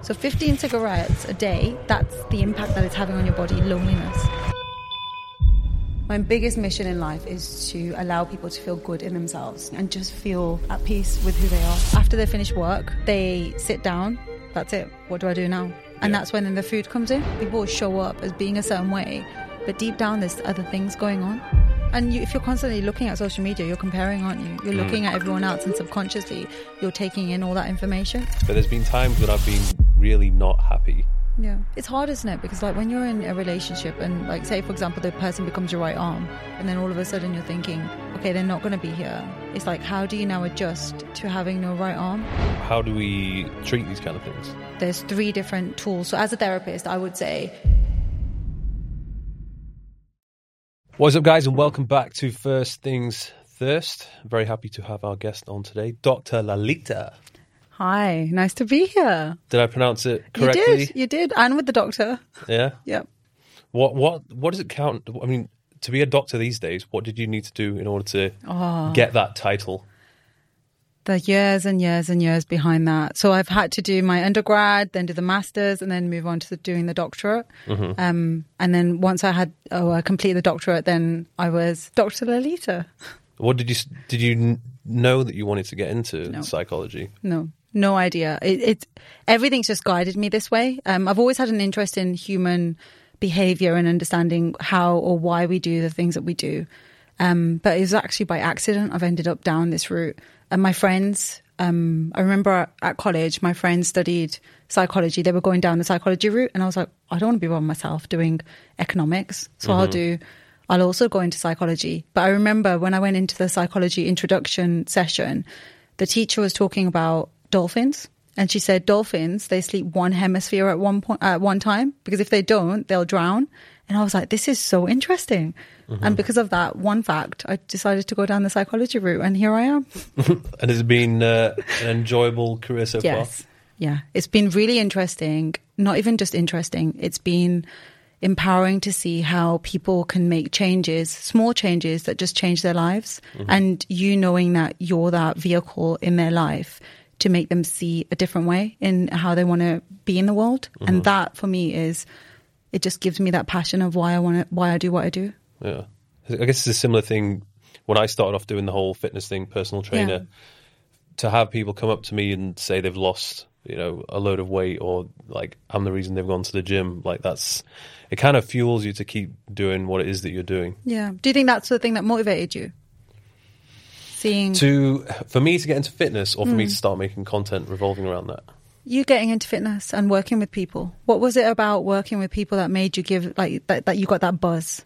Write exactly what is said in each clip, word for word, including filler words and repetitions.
So fifteen cigarettes a day, that's the impact that it's having on your body, loneliness. My biggest mission in life is to allow people to feel good in themselves and just feel at peace with who they are. After they finish work, they sit down. That's it. What do I do now? And yeah. that's when then the food comes in. People show up as being a certain way, but deep down there's other things going on. And you, if you're constantly looking at social media, you're comparing, aren't you? You're looking mm. at everyone else, and subconsciously you're taking in all that information. But there's been times when I've been really not happy. Yeah. It's hard, isn't it? Because like when you're in a relationship and like say, for example, the person becomes your right arm and then all of a sudden you're thinking, okay, they're not going to be here. It's like, how do you now adjust to having no right arm? How do we treat these kind of things? There's three different tools. So as a therapist, I would say... What's up, guys, and welcome back to First Things First. Very happy to have our guest on today, Doctor Lalita. Hi, nice to be here. Did I pronounce it correctly? You did, you did, and with the doctor. Yeah? Yep. What what what does it count? I mean, to be a doctor these days, what did you need to do in order to oh. get that title? The years and years and years behind that. So I've had to do my undergrad, then do the master's, and then move on to the, doing the doctorate. Mm-hmm. Um, and then once I had oh, I completed the doctorate, then I was Doctor Lalita. What did you did you know that you wanted to get into no. psychology? No, no idea. It, it everything's just guided me this way. Um, I've always had an interest in human behavior and understanding how or why we do the things that we do. Um, but it was actually by accident I've ended up down this route. And my friends, um, I remember at college, my friends studied psychology. They were going down the psychology route. And I was like, I don't want to be by myself doing economics. So mm-hmm. I'll do, I'll also go into psychology. But I remember when I went into the psychology introduction session, the teacher was talking about dolphins. And she said, dolphins, they sleep one hemisphere at one point, at one time, because if they don't, they'll drown. And I was like, this is so interesting. Mm-hmm. And because of that one fact, I decided to go down the psychology route, and here I am. And it's been uh, an enjoyable career so yes. far? Yes. Yeah. It's been really interesting. Not even just interesting. It's been empowering to see how people can make changes, small changes that just change their lives. Mm-hmm. And you knowing that you're that vehicle in their life to make them see a different way in how they want to be in the world. Mm-hmm. And that for me is, it just gives me that passion of why I want to, why I do what I do. Yeah. I guess it's a similar thing when I started off doing the whole fitness thing, personal trainer, yeah. to have people come up to me and say they've lost, you know, a load of weight, or like I'm the reason they've gone to the gym. Like that's, it kind of fuels you to keep doing what it is that you're doing. Yeah. Do you think that's the thing that motivated you? Seeing to, for me to get into fitness, or for mm. me to start making content revolving around that? You getting into fitness and working with people. What was it about working with people that made you give, like, that, that you got that buzz?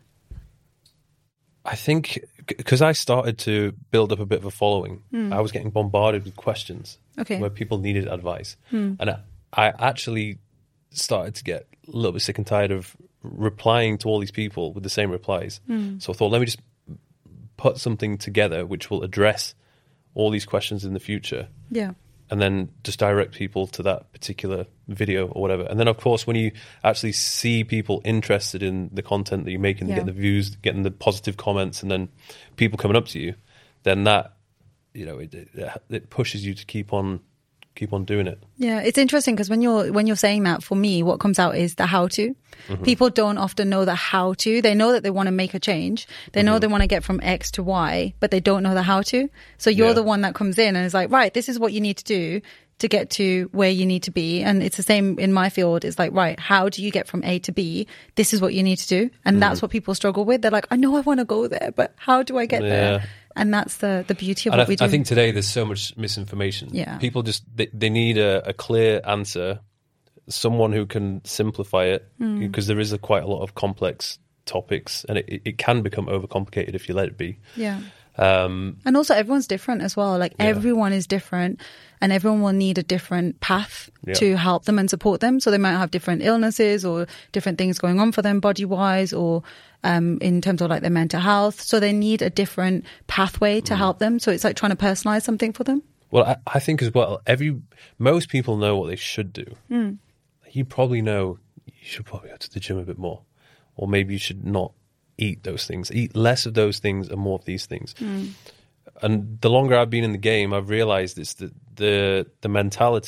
I think because I started to build up a bit of a following, mm. I was getting bombarded with questions okay. where people needed advice. Mm. And I, I actually started to get a little bit sick and tired of replying to all these people with the same replies. Mm. So I thought, let me just put something together which will address all these questions in the future. Yeah. And then just direct people to that particular video or whatever. And then, of course, when you actually see people interested in the content that you're making, yeah. getting the views, getting the positive comments, and then people coming up to you, then that, you know, it, it, it pushes you to keep on keep on doing it. Yeah, it's interesting because when you're when you're saying that, for me, what comes out is the how to. Mm-hmm. People don't often know the how to. They know that they want to make a change. They know mm-hmm. they want to get from X to Y, but they don't know the how to. So you're yeah. the one that comes in and is like, right, this is what you need to do to get to where you need to be. And it's the same in my field. It's like, right, how do you get from A to B? This is what you need to do. And mm-hmm. that's what people struggle with. They're like, I know I want to go there, but how do I get yeah. there? And that's the, the beauty of and what I, we do. I think today there's so much misinformation. Yeah. People just, they, they need a, a clear answer, someone who can simplify it, mm. because there is a, quite a lot of complex topics, and it, it can become overcomplicated if you let it be. Yeah. Um, and also everyone's different as well. Like yeah. everyone is different, and everyone will need a different path yeah. to help them and support them. So they might have different illnesses or different things going on for them body wise, or um, in terms of like their mental health. So they need a different pathway to mm. help them. So it's like trying to personalize something for them. Well, I, I think as well, every most people know what they should do. Mm. You probably know you should probably go to the gym a bit more, or maybe you should not eat those things. Eat less of those things and more of these things. Mm. And the longer I've been in the game, I've realized it's the the, the mentality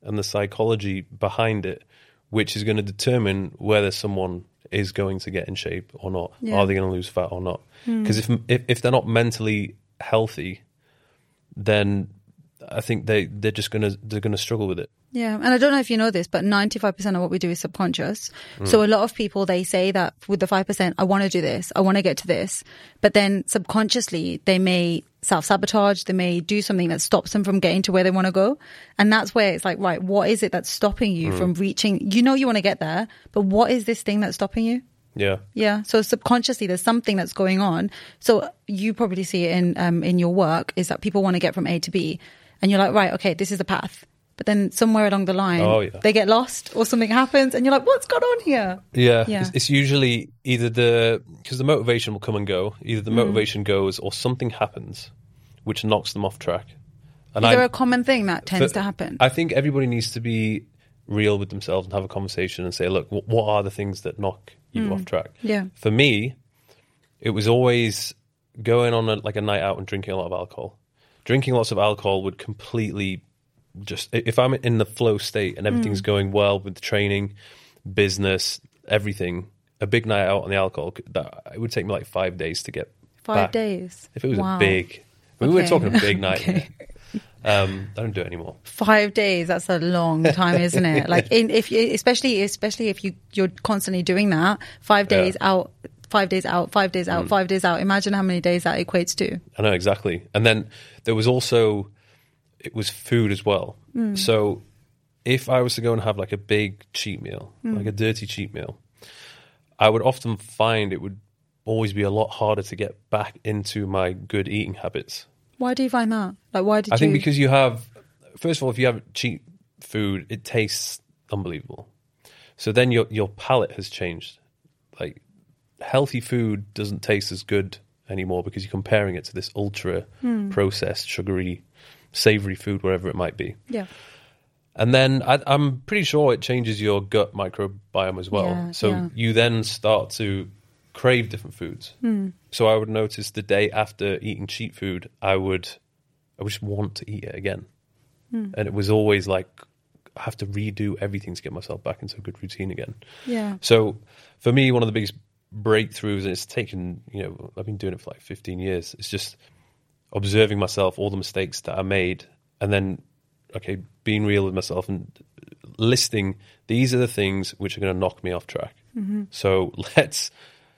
and the psychology behind it, which is going to determine whether someone is going to get in shape or not. Yeah. Are they going to lose fat or not? Because mm. if, if if they're not mentally healthy, then I think they they're just gonna they're gonna struggle with it. Yeah, and I don't know if you know this, but ninety-five percent of what we do is subconscious. Mm. So a lot of people, they say that with the five percent, I want to do this, I want to get to this, but then subconsciously they may self-sabotage, they may do something that stops them from getting to where they want to go. And that's where it's like, right, what is it that's stopping you mm. from reaching? You know you want to get there, but what is this thing that's stopping you? Yeah. Yeah. So subconsciously there's something that's going on. So you probably see it in um, in your work, is that people want to get from A to B. And you're like, right, okay, this is the path. But then somewhere along the line, oh, yeah. they get lost or something happens and you're like, what's going on here? Yeah. yeah. It's, it's usually either the, because the motivation will come and go, either the mm. motivation goes or something happens which knocks them off track. And is there I, a common thing that tends for, to happen? I think everybody needs to be real with themselves and have a conversation and say, look, what, what are the things that knock you mm. off track? Yeah. For me, it was always going on a, like a night out and drinking a lot of alcohol. Drinking lots of alcohol would completely just, if I'm in the flow state and everything's mm. going well with the training, business, everything, a big night out on the alcohol, that it would take me like five days to get Five back. days? If it was wow. a big, we okay. were talking a big night. okay. Um, I don't do it anymore. Five days, that's a long time, isn't it? Like, in, if you, especially, especially if you, you're constantly doing that, five days yeah. out, five days out, five days out, mm. five days out. Imagine how many days that equates to. I know, exactly. And then there was also, it was food as well. Mm. So if I was to go and have like a big cheat meal, mm. like a dirty cheat meal, I would often find it would always be a lot harder to get back into my good eating habits. Why do you find that? Like, why did I you? think because you have, first of all, if you have cheap food, it tastes unbelievable. So then your your palate has changed. Like, healthy food doesn't taste as good anymore because you're comparing it to this ultra mm. processed, sugary, savory food, wherever it might be. Yeah. And then I, I'm pretty sure it changes your gut microbiome as well. Yeah, so yeah. you then start to crave different foods. Mm. So I would notice the day after eating cheap food, I would, I would just want to eat it again. Mm. And it was always like, I have to redo everything to get myself back into a good routine again. Yeah. So for me, one of the biggest breakthroughs, and it's taken, you know, I've been doing it for like fifteen years. It's just observing myself, all the mistakes that I made, and then, okay, being real with myself and listing, these are the things which are going to knock me off track. Mm-hmm. So let's,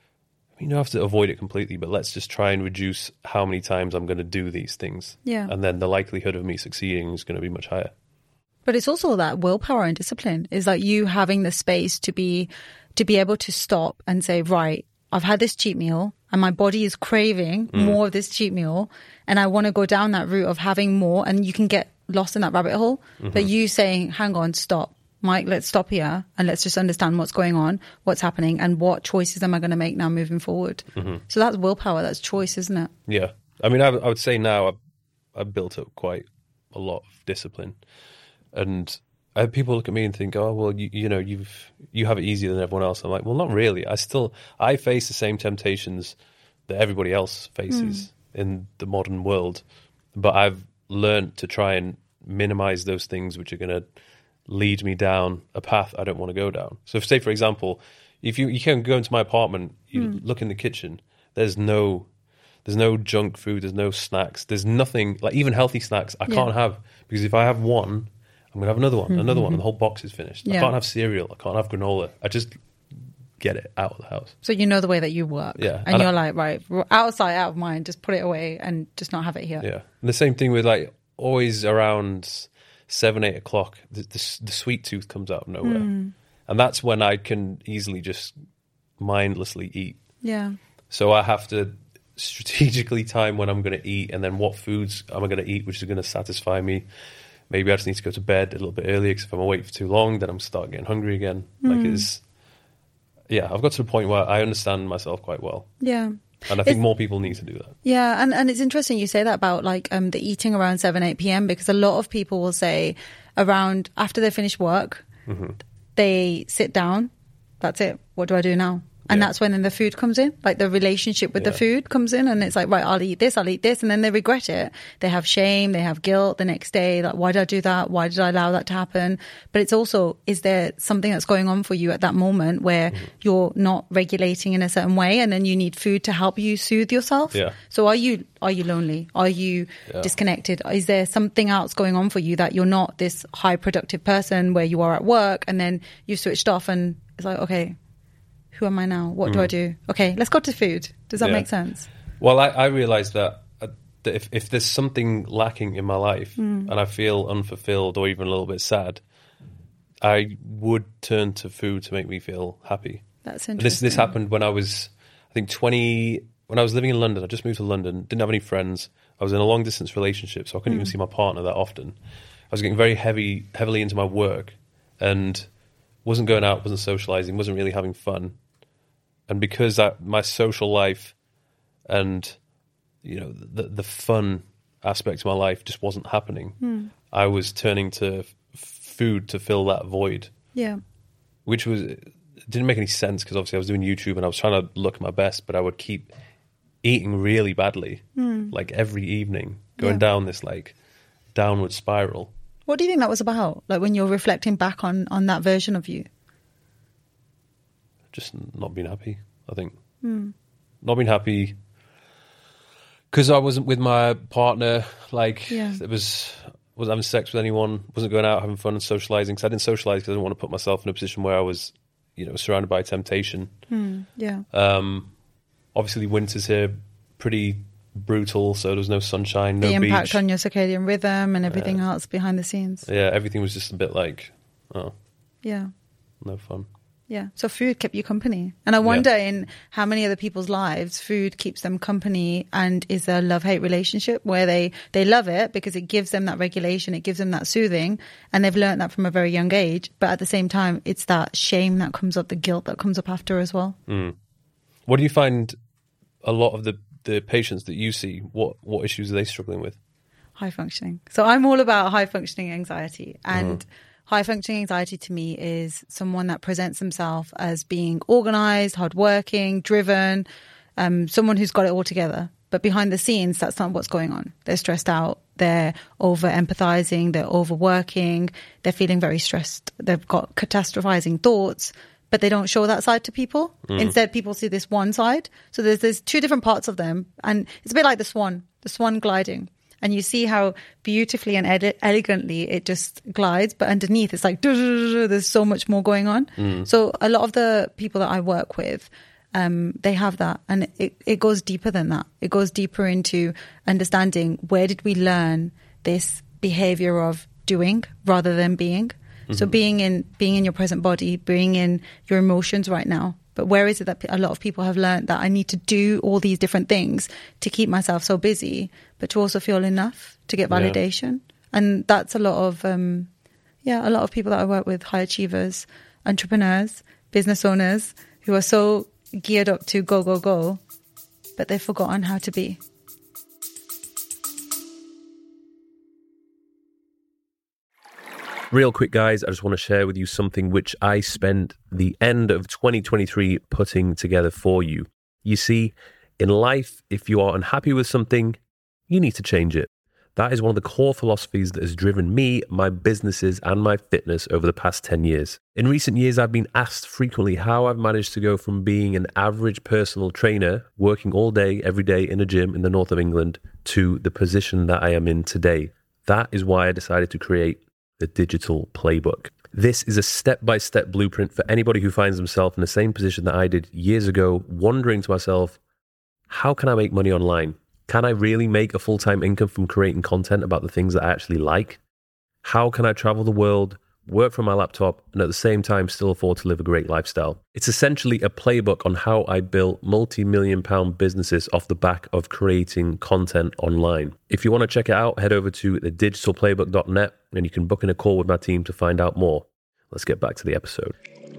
you don't have to avoid it completely, but let's just try and reduce how many times I'm going to do these things. Yeah. And then the likelihood of me succeeding is going to be much higher. But it's also that willpower and discipline. Is like you having the space to be to be able to stop and say, right, I've had this cheat meal and my body is craving mm. more of this cheat meal, and I want to go down that route of having more, and you can get lost in that rabbit hole. Mm-hmm. But you saying, hang on, stop. Mike, let's stop here and let's just understand what's going on, what's happening, and what choices am I going to make now moving forward. Mm-hmm. So that's willpower, that's choice, isn't it? Yeah. I mean, I, I would say now I've, I've built up quite a lot of discipline. And I, people look at me and think, oh, well, you, you know, you've you have it easier than everyone else. I'm like, well, not really. I still, I face the same temptations that everybody else faces mm. in the modern world. But I've learned to try and minimize those things which are going to lead me down a path I don't want to go down. So if, say, for example, if you, you can go into my apartment, you mm. look in the kitchen, there's no there's no junk food, there's no snacks, there's nothing, like even healthy snacks I yeah. can't have, because if I have one, I'm going to have another one, mm-hmm. another one, and the whole box is finished. Yeah. I can't have cereal, I can't have granola. I just get it out of the house. So you know the way that you work. Yeah. And, and you're I, like, right, out of sight, out of mind, just put it away and just not have it here. Yeah. And the same thing with like always around seven, eight o'clock, the, the, the sweet tooth comes out of nowhere. Mm. And that's when I can easily just mindlessly eat. Yeah. So I have to strategically time when I'm going to eat, and then what foods am I going to eat which is going to satisfy me. Maybe I just need to go to bed a little bit earlier, because if I'm awake for too long, then I'm start getting hungry again. Mm. Like it's, yeah, I've got to the point where I understand myself quite well. Yeah. And I think it's, more people need to do that. Yeah, and, and it's interesting you say that about like um, the eating around seven, eight p.m. because a lot of people will say around after they finish work, mm-hmm. they sit down. That's it. What do I do now? And Yeah. that's when then the food comes in, like the relationship with Yeah. the food comes in, and it's like, right, I'll eat this, I'll eat this. And then they regret it. They have shame, they have guilt the next day. Like, why did I do that? Why did I allow that to happen? But it's also, is there something that's going on for you at that moment where mm-hmm. you're not regulating in a certain way, and then you need food to help you soothe yourself? Yeah. So are you, are you lonely? Are you yeah. disconnected? Is there something else going on for you that you're not this high productive person where you are at work and then you've switched off and it's like, okay, who am I now? What mm. do I do? Okay, let's go to food. Does that yeah. make sense? Well, I, I realised that, uh, that if, if there's something lacking in my life mm. and I feel unfulfilled or even a little bit sad, I would turn to food to make me feel happy. That's interesting. This this happened when I was, I think, twenty, when I was living in London. I just moved to London, didn't have any friends. I was in a long distance relationship, so I couldn't mm. even see my partner that often. I was getting very heavy, heavily into my work and wasn't going out, wasn't socialising, wasn't really having fun. And because that, my social life and, you know, the, the fun aspect of my life just wasn't happening, mm. I was turning to f- food to fill that void. Yeah. Which was, it didn't make any sense because obviously I was doing YouTube and I was trying to look my best, but I would keep eating really badly, mm. like every evening, going yeah. down this like downward spiral. What do you think that was about? Like when you're reflecting back on, on that version of you? Just not being happy, I think. Mm. Not being happy because I wasn't with my partner. Like, yeah. it was, wasn't having sex with anyone, wasn't going out having fun and socialising. Because I didn't socialise because I didn't want to put myself in a position where I was, you know, surrounded by temptation. Mm. Yeah. Um, obviously, winters here pretty brutal, so there was no sunshine, no the beach. impact on your circadian rhythm and everything yeah. else behind the scenes. Yeah, everything was just a bit like, oh, yeah, no fun. Yeah, so food kept you company. And I wonder yeah. in how many other people's lives food keeps them company and is a love-hate relationship where they, they love it because it gives them that regulation, it gives them that soothing, and they've learned that from a very young age. But at the same time, it's that shame that comes up, the guilt that comes up after as well. Mm. What do you find a lot of the, the patients that you see, what, what issues are they struggling with? High functioning. So I'm all about high functioning anxiety, and mm-hmm. high functioning anxiety to me is someone that presents themselves as being organized, hardworking, driven, um, someone who's got it all together. But behind the scenes, that's not what's going on. They're stressed out. They're over empathizing. They're overworking. They're feeling very stressed. They've got catastrophizing thoughts, but they don't show that side to people. Mm. Instead, people see this one side. So there's, there's two different parts of them. And it's a bit like the swan, the swan gliding. And you see how beautifully and ed- elegantly it just glides, but underneath it's like, there's so much more going on. Mm. So a lot of the people that I work with, um, they have that. And it, it goes deeper than that. It goes deeper into understanding where did we learn this behavior of doing rather than being. Mm-hmm. So being in being in your present body, being in your emotions right now. But where is it that a lot of people have learned that I need to do all these different things to keep myself so busy, but to also feel enough to get validation? Yeah. And that's a lot of, um, yeah, a lot of people that I work with, high achievers, entrepreneurs, business owners, who are so geared up to go, go, go, but they've forgotten how to be. Real quick, guys, I just want to share with you something which I spent the end of twenty twenty-three putting together for you. You see, in life, if you are unhappy with something, you need to change it. That is one of the core philosophies that has driven me, my businesses, and my fitness over the past ten years. In recent years, I've been asked frequently how I've managed to go from being an average personal trainer, working all day, every day in a gym in the north of England, to the position that I am in today. That is why I decided to create the Digital Playbook. This is a step-by-step blueprint for anybody who finds themselves in the same position that I did years ago, wondering to myself, how can I make money online? Can I really make a full-time income from creating content about the things that I actually like? How can I travel the world, work from my laptop, and at the same time still afford to live a great lifestyle? It's essentially a playbook on how I built multi-million pound businesses off the back of creating content online. If you want to check it out, head over to the digital playbook dot net and you can book in a call with my team to find out more. Let's get back to the episode.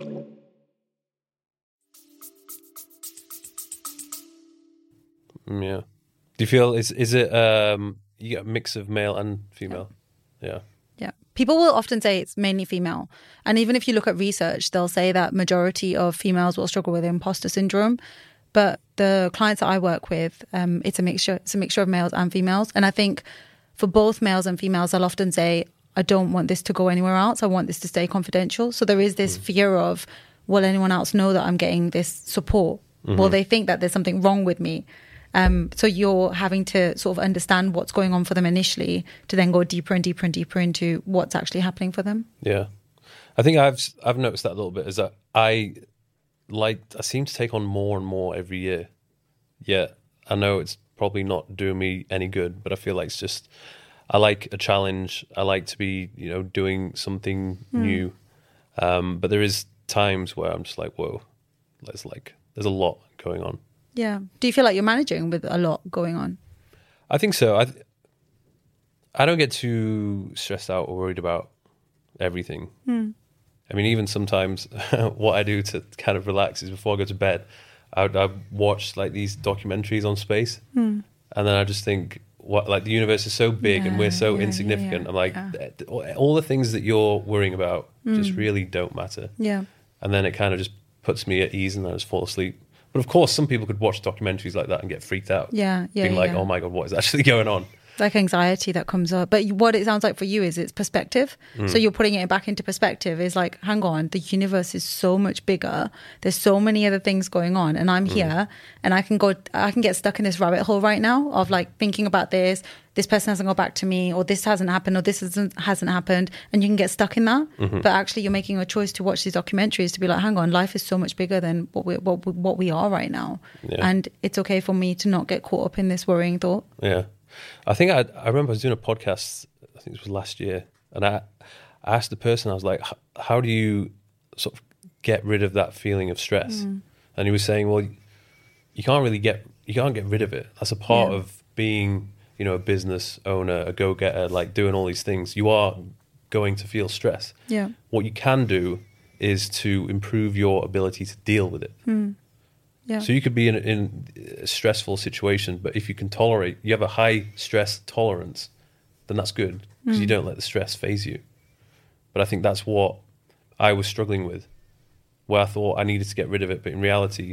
Yeah. Do you feel, is is it, um, you get a mix of male and female? Yeah. Yeah. People will often say it's mainly female. And even if you look at research, they'll say that majority of females will struggle with imposter syndrome. But the clients that I work with, um, it's a mixture. It's a mixture of males and females. And I think for both males and females, they'll often say, I don't want this to go anywhere else. I want this to stay confidential. So there is this mm. fear of, will anyone else know that I'm getting this support? Mm-hmm. Will they think that there's something wrong with me? Um, so you're having to sort of understand what's going on for them initially to then go deeper and deeper and deeper into what's actually happening for them. Yeah. I think I've I've noticed that a little bit is that I like I seem to take on more and more every year. Yeah, I know it's probably not doing me any good, but I feel like it's just I like a challenge. I like to be, you know, doing something mm. new. Um, but there is times where I'm just like, whoa, there's like there's a lot going on. Yeah. Do you feel like you're managing with a lot going on? I think so. I th- I don't get too stressed out or worried about everything. Mm. I mean, even sometimes what I do to kind of relax is before I go to bed, I would I watch like these documentaries on space, mm. and then I just think, what like the universe is so big yeah, and we're so yeah, insignificant. Yeah, yeah, I'm like, yeah. all the things that you're worrying about mm. just really don't matter. Yeah. And then it kind of just puts me at ease, and I just fall asleep. But of course, some people could watch documentaries like that and get freaked out. Yeah, yeah, being like, yeah. oh my God, what is actually going on? Like anxiety that comes up. But what it sounds like for you is it's perspective. Mm. So you're putting it back into perspective. Is like, hang on, the universe is so much bigger. There's so many other things going on. And I'm mm. here and I can go, I can get stuck in this rabbit hole right now of like thinking about this. This person hasn't got back to me, or this hasn't happened, or this hasn't, hasn't happened. And you can get stuck in that. Mm-hmm. But actually you're making a choice to watch these documentaries to be like, hang on, life is so much bigger than what we, what, what we are right now. Yeah. And it's okay for me to not get caught up in this worrying thought. Yeah. I think I, I remember I was doing a podcast, I think it was last year, and I, I asked the person, I was like, how do you sort of get rid of that feeling of stress? Mm. And he was saying, well, you can't really get, you can't get rid of it. That's a part yeah. of being, you know, a business owner, a go-getter, like doing all these things. You are going to feel stress. Yeah. What you can do is to improve your ability to deal with it. Mm. Yeah. So you could be in, in a stressful situation, but if you can tolerate, you have a high stress tolerance, then that's good because mm. you don't let the stress phase you. But I think that's what I was struggling with, where I thought I needed to get rid of it, but in reality,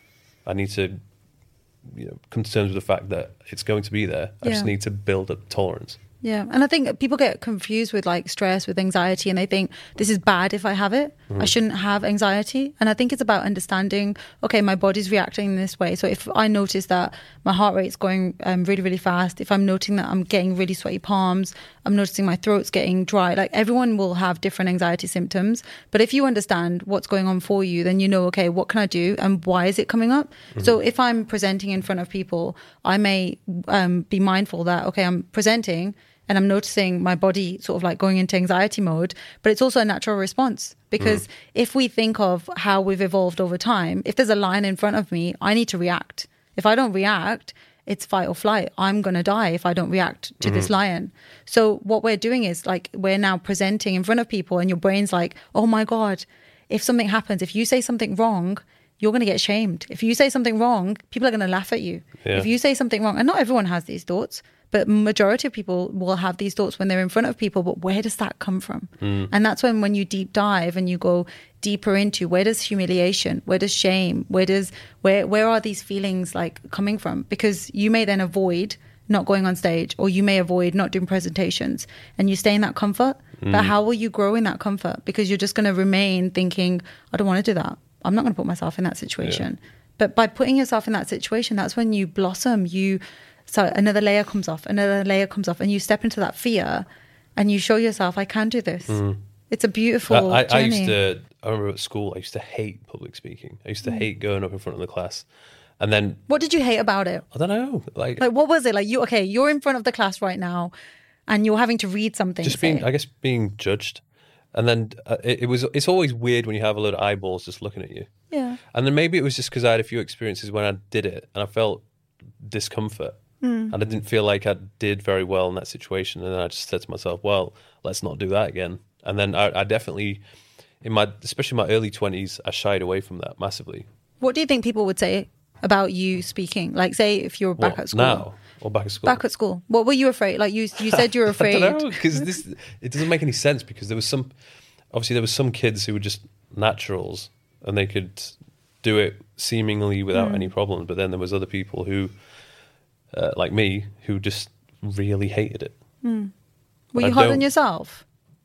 I need to, you know, come to terms with the fact that it's going to be there. I yeah. just need to build up tolerance. Yeah. And I think people get confused with like stress, with anxiety, and they think this is bad if I have it. Mm. I shouldn't have anxiety. And I think it's about understanding, okay, my body's reacting in this way. So if I notice that my heart rate's going um, really, really fast, if I'm noticing that I'm getting really sweaty palms, I'm noticing my throat's getting dry, like everyone will have different anxiety symptoms. But if you understand what's going on for you, then you know, okay, what can I do and why is it coming up? Mm-hmm. So if I'm presenting in front of people, I may um, be mindful that, okay, I'm presenting and I'm noticing my body sort of like going into anxiety mode, but it's also a natural response because mm. if we think of how we've evolved over time, if there's a lion in front of me, I need to react. If I don't react, it's fight or flight. I'm going to die if I don't react to mm-hmm. this lion. So what we're doing is like, we're now presenting in front of people and your brain's like, oh my God, if something happens, if you say something wrong, you're going to get shamed. If you say something wrong, people are going to laugh at you. Yeah. If you say something wrong, and not everyone has these thoughts, but majority of people will have these thoughts when they're in front of people, but where does that come from? Mm. And that's when, when you deep dive and you go deeper into where does humiliation, where does shame, where does, where, where are these feelings like coming from? Because you may then avoid not going on stage, or you may avoid not doing presentations and you stay in that comfort. Mm. But how will you grow in that comfort? Because you're just going to remain thinking, I don't want to do that. I'm not going to put myself in that situation. Yeah. But by putting yourself in that situation, that's when you blossom. You, so another layer comes off, another layer comes off, and you step into that fear and you show yourself, I can do this. Mm. It's a beautiful I, I, journey. I used to, I remember at school, I used to hate public speaking. I used to mm. hate going up in front of the class. And then... What did you hate about it? I don't know. Like, like what was it? Like, you, okay, you're in front of the class right now and you're having to read something. Just being, I guess, being judged. And then uh, it, it was, it's always weird when you have a load of eyeballs just looking at you. Yeah. And then maybe it was just because I had a few experiences when I did it and I felt discomfort. Mm. And I didn't feel like I did very well in that situation. And then I just said to myself, well, let's not do that again. And then I, I definitely, in my, especially my early twenties, I shied away from that massively. What do you think people would say about you speaking? Like, say if you're back What, at school now or back at school? Back at school. What were you afraid? Like you, you said you were afraid. I don't know, because this it doesn't make any sense, because there was some obviously there was some kids who were just naturals and they could do it seemingly without mm. any problems, but then there was other people who, uh, like me, who just really hated it. Mm. Were you hard on yourself?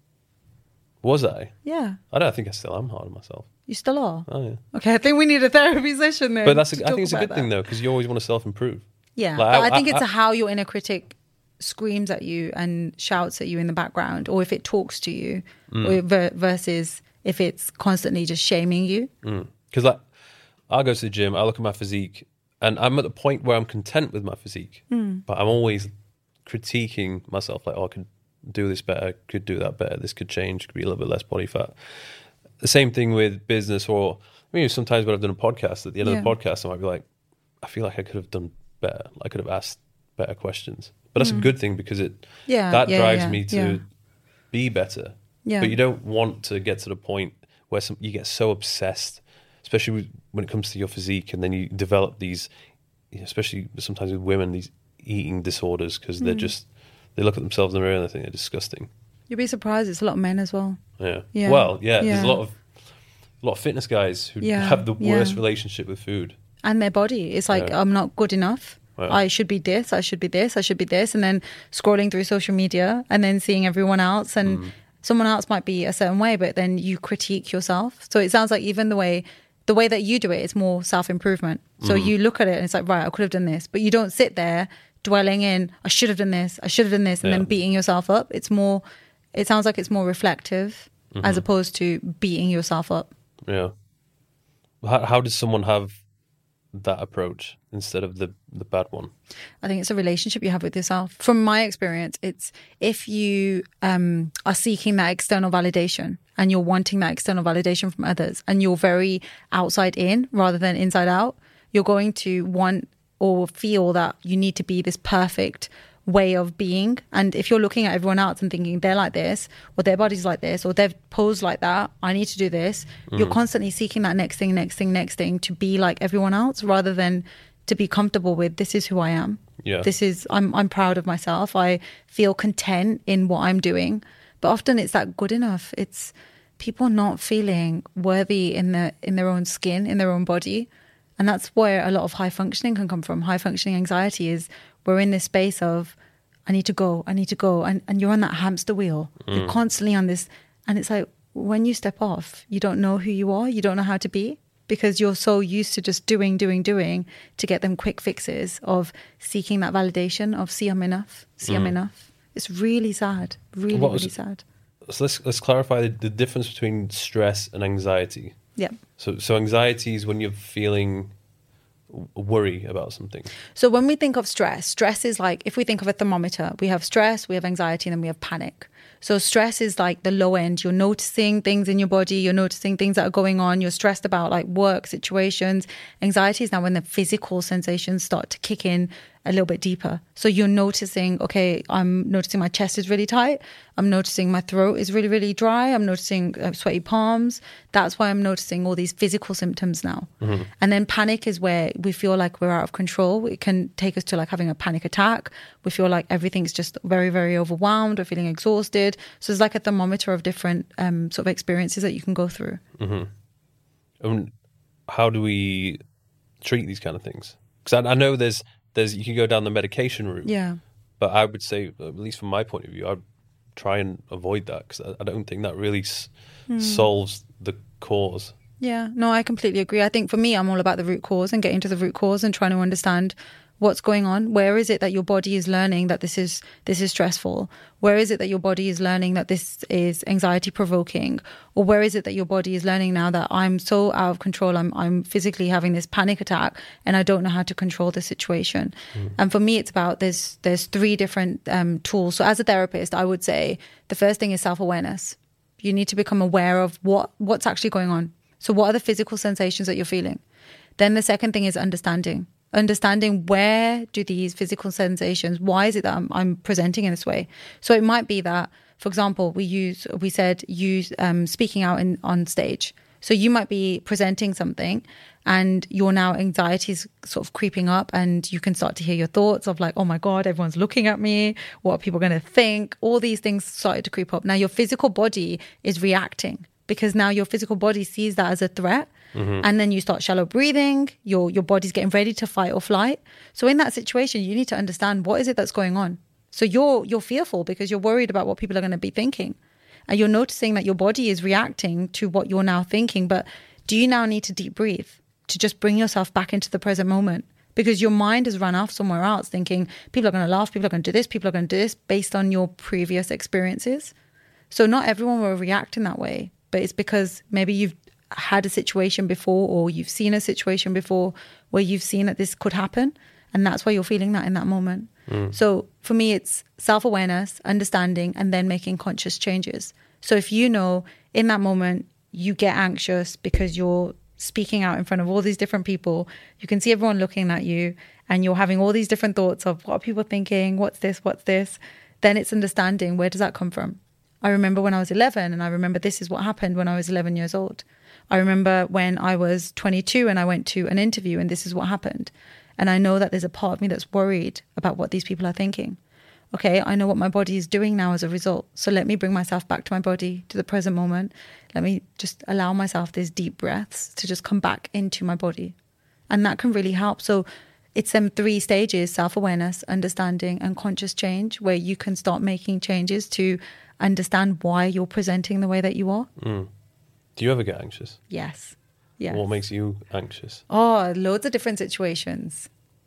Was I? Yeah. I don't I think I still am hard on myself. You still are? Oh yeah. Okay, I think we need a therapy session there. But that's a, I think it's a good that. thing though, because you always want to self-improve. Yeah, like, but I, I think I, it's I, a how your inner critic screams at you and shouts at you in the background, or if it talks to you, mm. or ver- versus if it's constantly just shaming you. Because mm. like, I go to the gym, I look at my physique, and I'm at the point where I'm content with my physique, mm. but I'm always critiquing myself, like, oh, I could do this better, could do that better, this could change, could be a little bit less body fat. The same thing with business, or I mean, sometimes when I've done a podcast, at the end yeah. of the podcast, I might be like, I feel like I could have done better. I could have asked better questions. But that's mm. a good thing, because it yeah, that yeah, drives yeah, me to yeah. be better. Yeah. But you don't want to get to the point where some, you get so obsessed, especially with, when it comes to your physique, and then you develop these, especially sometimes with women, these eating disorders, because mm. they're just, they look at themselves in the mirror and they think they're disgusting. You'd be surprised, it's a lot of men as well. Yeah. yeah. Well, yeah, yeah, there's a lot of a lot of fitness guys who yeah. have the worst yeah. relationship with food. And their body. It's like, yeah. I'm not good enough. Yeah. I should be this, I should be this, I should be this. And then scrolling through social media and then seeing everyone else, and mm. someone else might be a certain way, but then you critique yourself. So it sounds like even the way the way that you do it is more self-improvement. So mm. you look at it and it's like, right, I could have done this. But you don't sit there dwelling in, I should have done this, I should have done this, and yeah. then beating yourself up. It's more, it sounds like it's more reflective mm-hmm. as opposed to beating yourself up. Yeah. How, how does someone have that approach instead of the the bad one? I think it's a relationship you have with yourself. From my experience, it's if you um, are seeking that external validation and you're wanting that external validation from others, and you're very outside in rather than inside out, you're going to want or feel that you need to be this perfect way of being. And if you're looking at everyone else and thinking they're like this, or their body's like this, or they've posed like that, I need to do this, mm. you're constantly seeking that next thing, next thing, next thing to be like everyone else, rather than to be comfortable with, this is who I am. Yeah. This is, I'm I'm proud of myself. I feel content in what I'm doing. But often it's that good enough. It's people not feeling worthy in their in their own skin, in their own body. And that's where a lot of high functioning can come from. High functioning anxiety is, we're in this space of, I need to go, I need to go. And, and you're on that hamster wheel. Mm. You're constantly on this. And it's like, when you step off, you don't know who you are. You don't know how to be, because you're so used to just doing, doing, doing to get them quick fixes of seeking that validation of, see, I'm enough, see, mm. I'm enough. It's really sad, really, what really was, sad. So let's, let's clarify the, the difference between stress and anxiety. Yeah. So, so anxiety is when you're feeling worry about something. So when we think of stress, stress is like, if we think of a thermometer, we have stress, we have anxiety, and then we have panic. So stress is like the low end. You're noticing things in your body, you're noticing things that are going on, you're stressed about like work situations. Anxiety is now when the physical sensations start to kick in a little bit deeper. So you're noticing, okay, I'm noticing my chest is really tight. I'm noticing my throat is really, really dry. I'm noticing uh, sweaty palms. That's why I'm noticing all these physical symptoms now. Mm-hmm. And then panic is where we feel like we're out of control. It can take us to like having a panic attack. We feel like everything's just very, very overwhelmed. We're feeling exhausted. So it's like a thermometer of different um, sort of experiences that you can go through. Mm-hmm. And how do we treat these kind of things? Because I, I know there's There's you can go down the medication route. Yeah. But I would say, at least from my point of view, I'd try and avoid that, because I, I don't think that really s- mm. solves the cause. Yeah, no, I completely agree. I think for me, I'm all about the root cause and getting to the root cause and trying to understand what's going on. Where is it that your body is learning that this is this is stressful? Where is it that your body is learning that this is anxiety provoking? Or where is it that your body is learning now that I'm so out of control, I'm I'm physically having this panic attack and I don't know how to control the situation? Mm. And for me, it's about there's there's three different um, tools. So as a therapist, I would say the first thing is self-awareness. You need to become aware of what what's actually going on. So what are the physical sensations that you're feeling? Then the second thing is understanding. Understanding where do these physical sensations, why is it that I'm, I'm presenting in this way? So it might be that, for example, we use, we said use um, speaking out in, on stage. So you might be presenting something and your now anxiety is sort of creeping up, and you can start to hear your thoughts of like, oh my God, everyone's looking at me. What are people going to think? All these things started to creep up. Now your physical body is reacting because now your physical body sees that as a threat. Mm-hmm. And then you start shallow breathing. Your, your body's getting ready to fight or flight. So in that situation, you need to understand what is it that's going on. So you're, you're fearful because you're worried about what people are going to be thinking. And you're noticing that your body is reacting to what you're now thinking. But do you now need to deep breathe to just bring yourself back into the present moment? Because your mind has run off somewhere else thinking people are going to laugh, people are going to do this, people are going to do this based on your previous experiences. So not everyone will react in that way, but it's because maybe you've had a situation before, or you've seen a situation before where you've seen that this could happen. And that's why you're feeling that in that moment. Mm. So for me, it's self-awareness, understanding, and then making conscious changes. So if you know in that moment you get anxious because you're speaking out in front of all these different people, you can see everyone looking at you and you're having all these different thoughts of what are people thinking, what's this, what's this, then it's understanding where does that come from. I remember when I was eleven, and I remember this is what happened when I was eleven years old. I remember when I was twenty-two and I went to an interview and this is what happened. And I know that there's a part of me that's worried about what these people are thinking. Okay, I know what my body is doing now as a result. So let me bring myself back to my body, to the present moment. Let me just allow myself these deep breaths to just come back into my body. And that can really help. So it's them three stages: self-awareness, understanding, and conscious change, where you can start making changes to understand why you're presenting the way that you are. Mm. Do you ever get anxious? Yes. Yes. What makes you anxious? Oh, loads of different situations.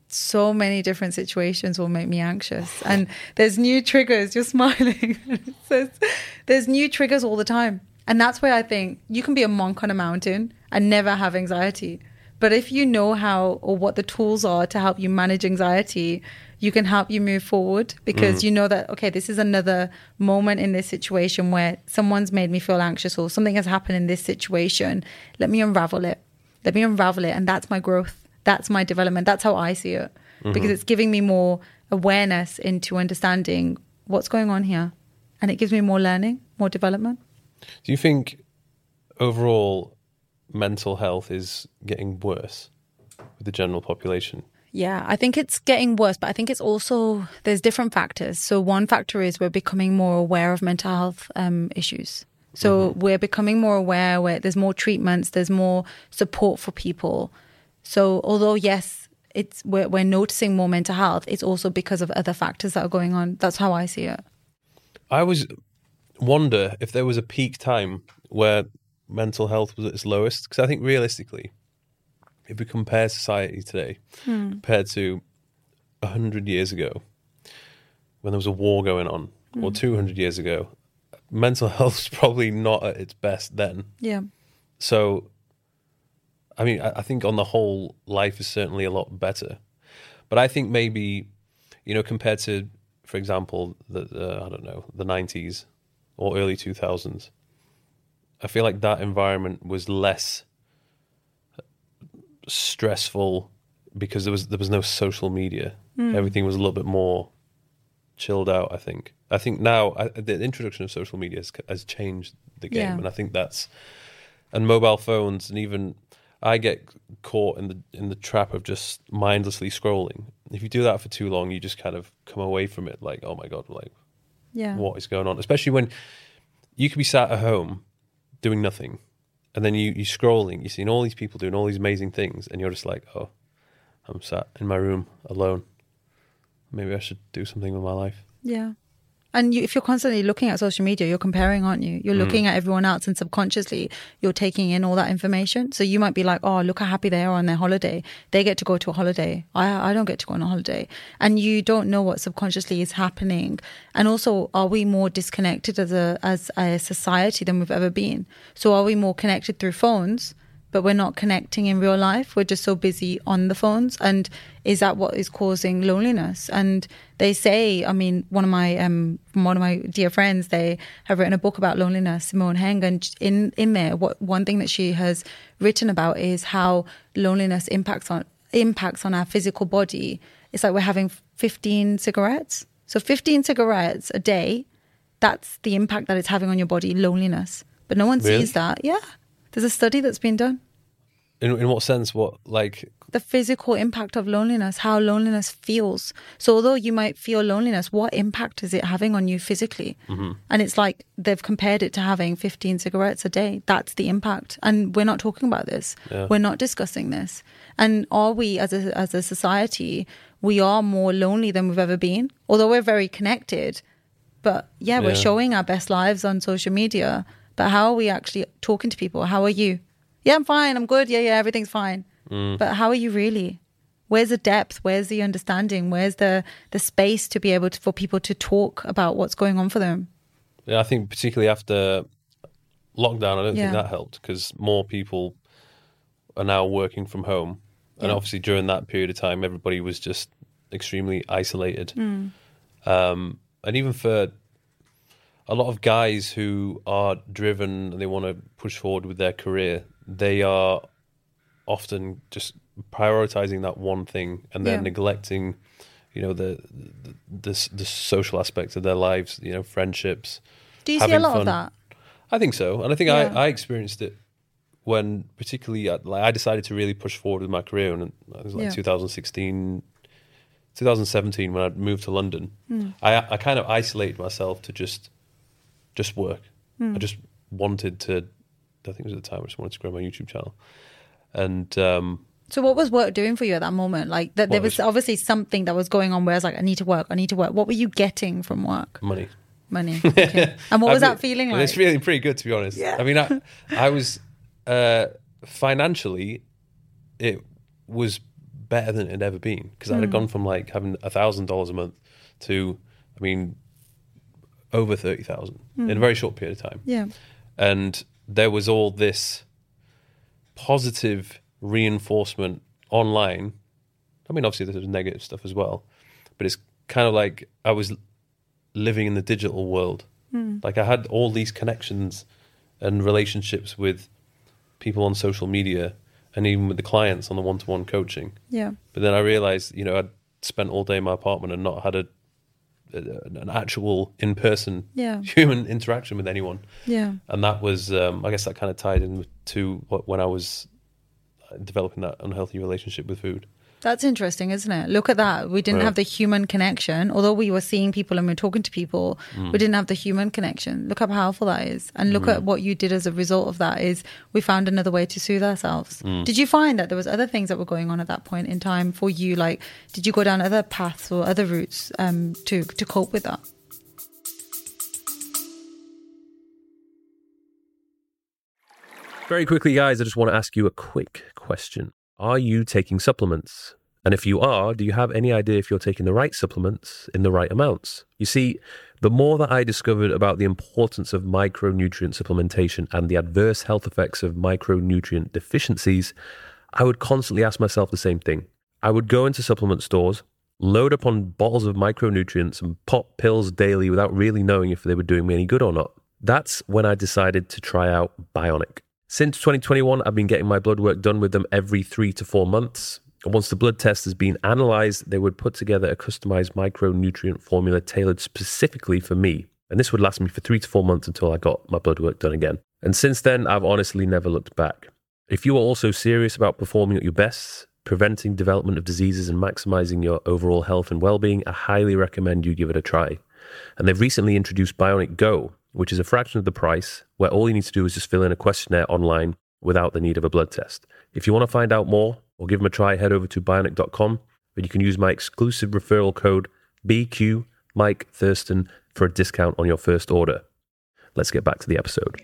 So many different situations will make me anxious. And there's new triggers. You're smiling. there's, there's new triggers all the time. And that's why I think you can be a monk on a mountain and never have anxiety. But if you know how or what the tools are to help you manage anxiety, you can help you move forward, because mm. you know that, okay, this is another moment in this situation where someone's made me feel anxious, or something has happened in this situation. Let me unravel it. Let me unravel it. And that's my growth. That's my development. That's how I see it. Mm-hmm. Because it's giving me more awareness into understanding what's going on here. And it gives me more learning, more development. Do you think overall mental health is getting worse with the general population? Yeah, I think it's getting worse, but I think it's also, there's different factors. So one factor is we're becoming more aware of mental health um, issues. So mm-hmm. we're becoming more aware, where there's more treatments, there's more support for people. So although, yes, it's we're, we're noticing more mental health, it's also because of other factors that are going on. That's how I see it. I always wonder if there was a peak time where mental health was at its lowest, because I think realistically, if we compare society today hmm. compared to one hundred years ago, when there was a war going on, hmm. or two hundred years ago, mental health was probably not at its best then. Yeah. So, I mean, I, I think on the whole, life is certainly a lot better. But I think maybe, you know, compared to, for example, the, uh, I don't know, the nineties or early two thousands, I feel like that environment was less stressful because there was there was no social media. Mm. Everything was a little bit more chilled out, I think. I think now I, the introduction of social media has, has changed the game, yeah. and I think that's, and mobile phones, and even I get caught in the in the trap of just mindlessly scrolling. If you do that for too long, you just kind of come away from it like, oh my God, like, yeah, what is going on? Especially when you could be sat at home doing nothing, and then you, you're scrolling, you're seeing all these people doing all these amazing things, and you're just like, oh, I'm sat in my room alone. Maybe I should do something with my life. Yeah. And you, if you're constantly looking at social media, you're comparing, aren't you? You're looking mm. at everyone else, and subconsciously you're taking in all that information. So you might be like, oh, look how happy they are on their holiday. They get to go to a holiday. I, I don't get to go on a holiday. And you don't know what subconsciously is happening. And also, are we more disconnected as a, as a society than we've ever been? So are we more connected through phones, but we're not connecting in real life? We're just so busy on the phones. And is that what is causing loneliness? And they say, I mean, one of my um, one of my dear friends, they have written a book about loneliness, Simone Heng, and in in there, what one thing that she has written about is how loneliness impacts on impacts on our physical body. It's like we're having fifteen cigarettes. So fifteen cigarettes a day, that's the impact that it's having on your body, loneliness. But no one really? sees that. Yeah. There's a study that's been done. In in what sense? What, like... The physical impact of loneliness, how loneliness feels. So although you might feel loneliness, what impact is it having on you physically? Mm-hmm. And it's like they've compared it to having fifteen cigarettes a day. That's the impact. And we're not talking about this. Yeah. We're not discussing this. And are we, as a, as a society, we are more lonely than we've ever been, although we're very connected. But yeah, we're Yeah. showing our best lives on social media. But how are we actually talking to people? How are you? Yeah, I'm fine. I'm good. Yeah, yeah, everything's fine. Mm. But how are you really? Where's the depth? Where's the understanding? Where's the, the space to be able to, for people to talk about what's going on for them? Yeah, I think particularly after lockdown, I don't Yeah. think that helped because more people are now working from home. And Yeah. obviously during that period of time, everybody was just extremely isolated. Mm. Um, and even for a lot of guys who are driven and they want to push forward with their career, they are often just prioritizing that one thing and then Yeah. neglecting, you know, the, the the the social aspects of their lives, you know, friendships. Do you see a having lot fun. of that? I think so, and I think Yeah. I, I experienced it when, particularly, uh, like I decided to really push forward with my career, and it was like Yeah. two thousand sixteen, two thousand seventeen when I moved to London. Mm. I I kind of isolated myself to just just work. Mm. I just wanted to. I think it was at the time I just wanted to grow my YouTube channel, and um, So what was work doing for you at that moment? Like that there What was was- obviously something that was going on where I was like, I need to work, I need to work. What were you getting from work? money. Money. Okay. And what I was mean, that feeling and like? It's really pretty good, to be honest. Yeah. I mean, I, I was uh, financially, it was better than it had ever been because I had Mm. gone from like having a thousand dollars a month to, I mean, over thirty thousand Mm. in a very short period of time. Yeah. And there was all this positive reinforcement online. I mean, obviously there's negative stuff as well, but it's kind of like I was living in the digital world. Mm. Like I had all these connections and relationships with people on social media and even with the clients on the one-to-one coaching. Yeah. But then I realized, you know, I'd spent all day in my apartment and not had a, a an actual in-person Yeah. human interaction with anyone. Yeah. And that was, um, I guess that kind of tied in to what, when I was developing that unhealthy relationship with food. That's interesting, isn't it? Look at that. We didn't Yeah. have the human connection. Although we were seeing people and we were talking to people, Mm. we didn't have the human connection. Look how powerful that is. And look Mm. at what you did as a result of that is we found another way to soothe ourselves. Mm. Did you find that there was other things that were going on at that point in time for you? Like, did you go down other paths or other routes um, to, to cope with that? Very quickly, guys, I just want to ask you a quick question. Are you taking supplements? And if you are, do you have any idea if you're taking the right supplements in the right amounts? You see, the more that I discovered about the importance of micronutrient supplementation and the adverse health effects of micronutrient deficiencies, I would constantly ask myself the same thing. I would go into supplement stores, load up on bottles of micronutrients and pop pills daily without really knowing if they were doing me any good or not. That's when I decided to try out Bionic. Since twenty twenty-one, I've been getting my blood work done with them every three to four months. And once the blood test has been analyzed, they would put together a customized micronutrient formula tailored specifically for me. And this would last me for three to four months until I got my blood work done again. And since then, I've honestly never looked back. If you are also serious about performing at your best, preventing development of diseases and maximizing your overall health and well-being, I highly recommend you give it a try. And they've recently introduced Bionic Go, which is a fraction of the price, where all you need to do is just fill in a questionnaire online without the need of a blood test. If you want to find out more or give them a try, head over to bionic dot com, where you can use my exclusive referral code B Q Mike Thurston for a discount on your first order. Let's get back to the episode.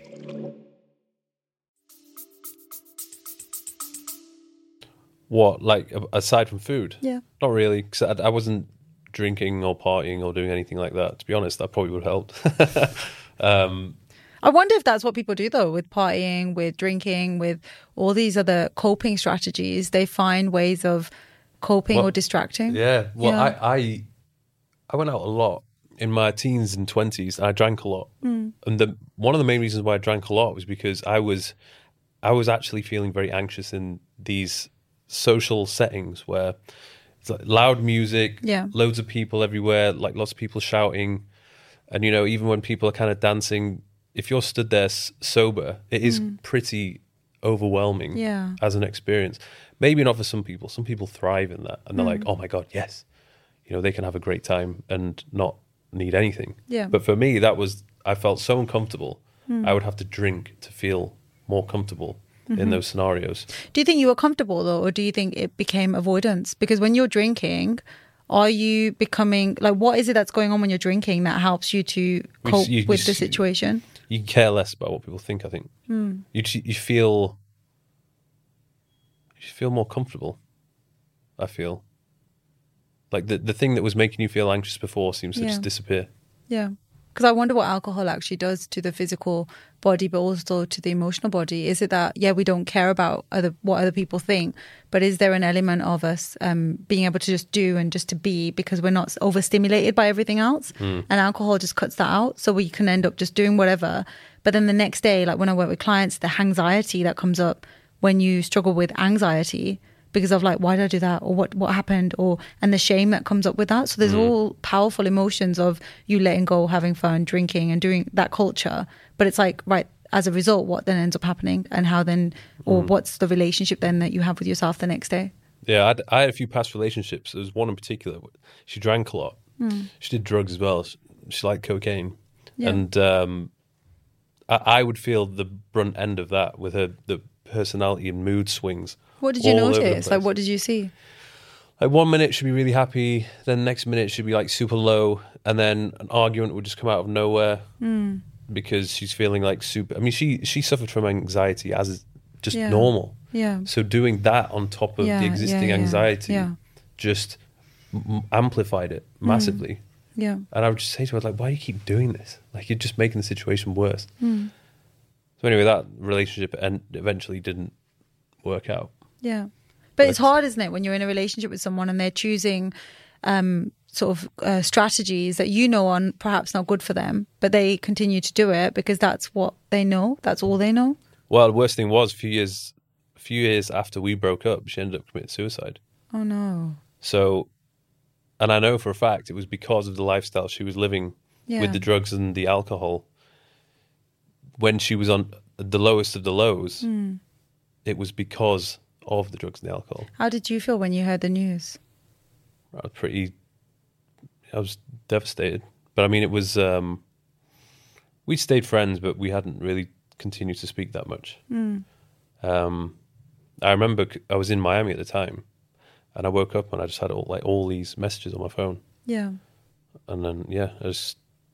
What, like aside from food? Yeah. Not really, because I, I wasn't drinking or partying or doing anything like that. To be honest, that probably would have helped. um, I wonder if that's what people do though, with partying, with drinking, with all these other coping strategies. They find ways of coping Well, or distracting. yeah. Well, Yeah. I, I I went out a lot in my teens and twenties. I drank a lot, Mm. and the one of the main reasons why I drank a lot was because I was I was actually feeling very anxious in these social settings where it's like loud music, Yeah. loads of people everywhere, like lots of people shouting, and you know, even when people are kind of dancing, if you're stood there s- sober, it is Mm. pretty overwhelming yeah. as an experience. Maybe not for some people. Some people thrive in that, and they're mm. like, "Oh my god, yes!" You know, they can have a great time and not need anything. Yeah. But for me, that was I felt so uncomfortable. Mm. I would have to drink to feel more comfortable mm-hmm. in those scenarios. Do you think you were comfortable though, or do you think it became avoidance? Because when you're drinking, are you becoming like, what is it that's going on when you're drinking that helps you to cope you, you, with you, the situation? You care less about what people think. I think mm. you you feel you feel more comfortable. I feel like the the thing that was making you feel anxious before seems to yeah. just disappear. Yeah. Because I wonder what alcohol actually does to the physical body, but also to the emotional body. Is it that, yeah, we don't care about other what other people think, but is there an element of us um, being able to just do and just to be because we're not overstimulated by everything else? Mm. And alcohol just cuts that out. So we can end up just doing whatever. But then the next day, like when I work with clients, the anxiety that comes up when you struggle with anxiety because of like, why did I do that? Or what, what happened? Or, and the shame that comes up with that. So there's mm. all powerful emotions of you letting go, having fun, drinking and doing that culture. But it's like, right, as a result, what then ends up happening and how then, or mm. what's the relationship then that you have with yourself the next day? Yeah, I'd, I had a few past relationships. There was one in particular. She drank a lot. Mm. She did drugs as well. She, she liked cocaine. Yeah. And um, I, I would feel the brunt end of that with her, the personality and mood swings. What did you notice? Like, what did you see? Like one minute she'd be really happy, then the next minute she'd be like super low, and then an argument would just come out of nowhere mm. because she's feeling like super. I mean, she she suffered from anxiety as is just yeah. normal. Yeah. So doing that on top of yeah, the existing yeah, yeah. anxiety yeah. just m- amplified it massively. Mm. Yeah. And I would just say to her, like, why do you keep doing this? Like, you're just making the situation worse. Mm. So anyway, that relationship en- eventually didn't work out. Yeah. But it's hard, isn't it, when you're in a relationship with someone and they're choosing um, sort of uh, strategies that you know are perhaps not good for them, but they continue to do it because that's what they know. That's all they know. Well, the worst thing was a few years, a few years after we broke up, she ended up committing suicide. Oh, no. So, and I know for a fact it was because of the lifestyle she was living yeah. with the drugs and the alcohol. When she was on the lowest of the lows, mm. it was because of the drugs and the alcohol. How did you feel when you heard the news? I was pretty, I was devastated. But I mean, it was, um, we stayed friends, but we hadn't really continued to speak that much. Mm. Um, I remember I was in Miami at the time, and I woke up and I just had all, like all these messages on my phone. Yeah. And then, yeah, I just,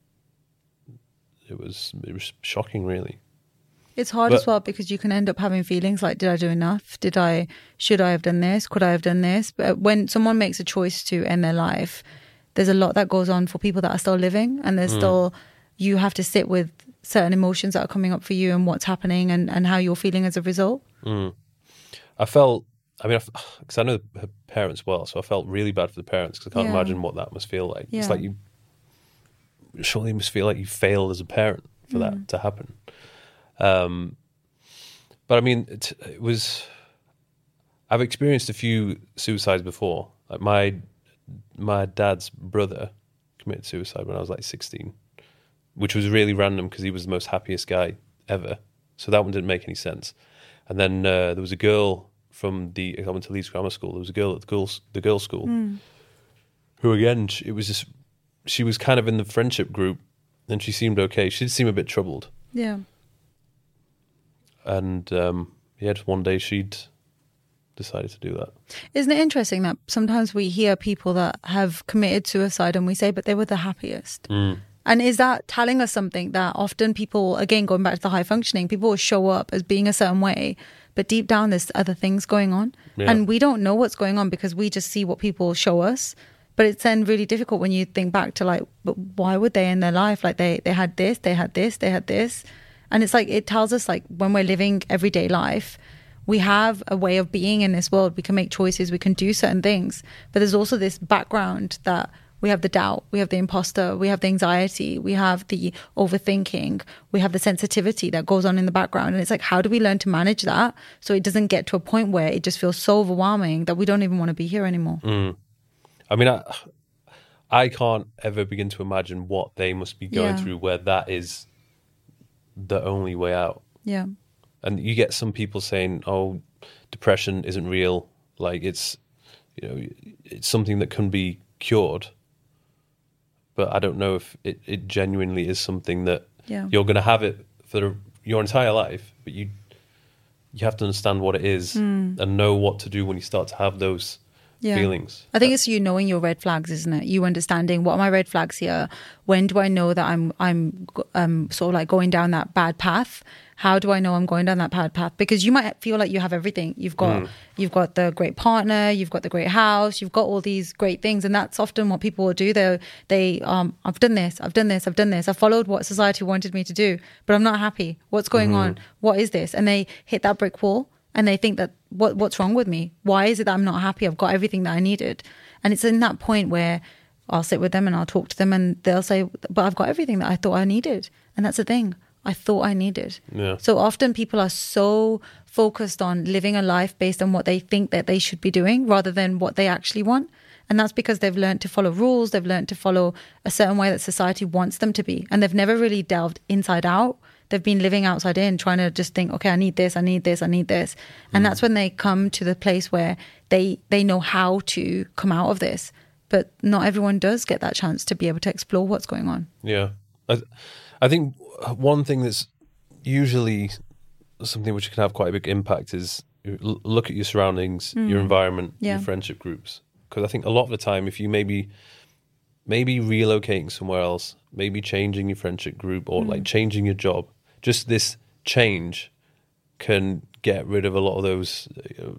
it was, it was shocking, really. It's hard but, as well because you can end up having feelings like, did I do enough? Did I, should I have done this? Could I have done this? But when someone makes a choice to end their life, there's a lot that goes on for people that are still living, and there's mm. still, you have to sit with certain emotions that are coming up for you and what's happening and, and how you're feeling as a result. Mm. I felt, I mean, because I, I know her parents well, so I felt really bad for the parents because I can't yeah. imagine what that must feel like. Yeah. It's like you, surely you must feel like you failed as a parent for mm. that to happen. Um, but I mean, it, it was, I've experienced a few suicides before. Like my, my dad's brother committed suicide when I was like sixteen, which was really random because he was the most happiest guy ever. So that one didn't make any sense. And then, uh, there was a girl from the, I went to Leeds Grammar School. There was a girl at the girls, the girls' school mm. who again, it was just, she was kind of in the friendship group and she seemed okay. She did seem a bit troubled. Yeah. And um, yeah, just one day she'd decided to do that. Isn't it interesting that sometimes we hear people that have committed suicide and we say, but they were the happiest. Mm. And is that telling us something that often people, again, going back to the high functioning, people will show up as being a certain way, but deep down there's other things going on. Yeah. And we don't know what's going on because we just see what people show us. But it's then really difficult when you think back to like, but why would they end their life? Like they, they had this, they had this, they had this. And it's like, it tells us like when we're living everyday life, we have a way of being in this world. We can make choices, we can do certain things. But there's also this background that we have the doubt, we have the imposter, we have the anxiety, we have the overthinking, we have the sensitivity that goes on in the background. And it's like, how do we learn to manage that so it doesn't get to a point where it just feels so overwhelming that we don't even want to be here anymore? Mm. I mean, I, I can't ever begin to imagine what they must be going yeah. through where that is the only way out. Yeah. and you get some people saying, "Oh, depression isn't real. Like it's, you know, it's something that can be cured." But I don't know if it, it genuinely is something that yeah. you're going to have it for your entire life. But you you have to understand what it is mm. and know what to do when you start to have those yeah. feelings. I think it's you knowing your red flags, isn't it? You understanding what are my red flags here? When do I know that I'm I'm um sort of like going down that bad path? How do I know I'm going down that bad path? Because you might feel like you have everything. You've got mm. you've got the great partner, you've got the great house, you've got all these great things, and that's often what people will do. They they um I've done this, I've done this, I've done this. I followed what society wanted me to do, but I'm not happy. What's going mm. on? What is this? And they hit that brick wall. And they think that, what what's wrong with me? Why is it that I'm not happy? I've got everything that I needed. And it's in that point where I'll sit with them and I'll talk to them and they'll say, but I've got everything that I thought I needed. And that's the thing. I thought I needed. Yeah. So often people are so focused on living a life based on what they think that they should be doing rather than what they actually want. And that's because they've learned to follow rules. They've learned to follow a certain way that society wants them to be. And they've never really delved inside out. They've been living outside in, trying to just think, okay, I need this, I need this, I need this. And mm. that's when they come to the place where they they know how to come out of this. But not everyone does get that chance to be able to explore what's going on. Yeah. I, I think one thing that's usually something which can have quite a big impact is look at your surroundings, mm. your environment, yeah. your friendship groups. Because I think a lot of the time, if you maybe maybe relocating somewhere else, maybe changing your friendship group or mm. like changing your job, just this change can get rid of a lot of those you know,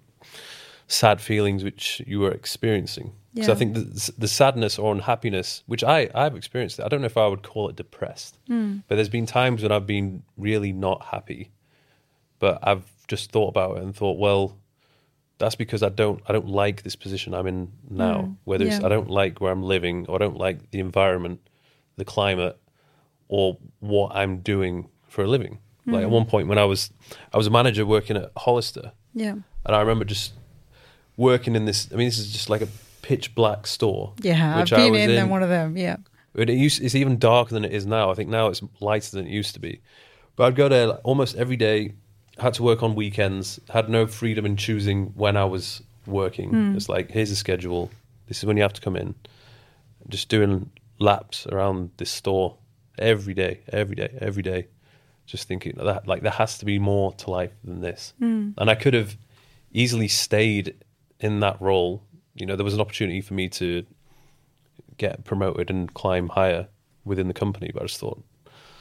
sad feelings which you were experiencing. Yeah. So I think the, the sadness or unhappiness, which I, I've experienced, I don't know if I would call it depressed, mm. but there's been times when I've been really not happy, but I've just thought about it and thought, well, that's because I don't I don't like this position I'm in now. Mm. Whether it's yeah. I don't like where I'm living, or I don't like the environment, the climate, or what I'm doing for a living. Mm. Like at one point when I was I was a manager working at Hollister. Yeah. And I remember just working in this, I mean, this is just like a pitch black store. Yeah, which I've been I was in, in in one of them, yeah. It used, it's even darker than it is now. I think now it's lighter than it used to be. But I'd go there almost every day, had to work on weekends, had no freedom in choosing when I was working. Mm. It's like, here's a schedule. This is when you have to come in. Just doing laps around this store every day, every day, every day. Just thinking that, like, there has to be more to life than this. Mm. And I could have easily stayed in that role. You know, there was an opportunity for me to get promoted and climb higher within the company, but I just thought,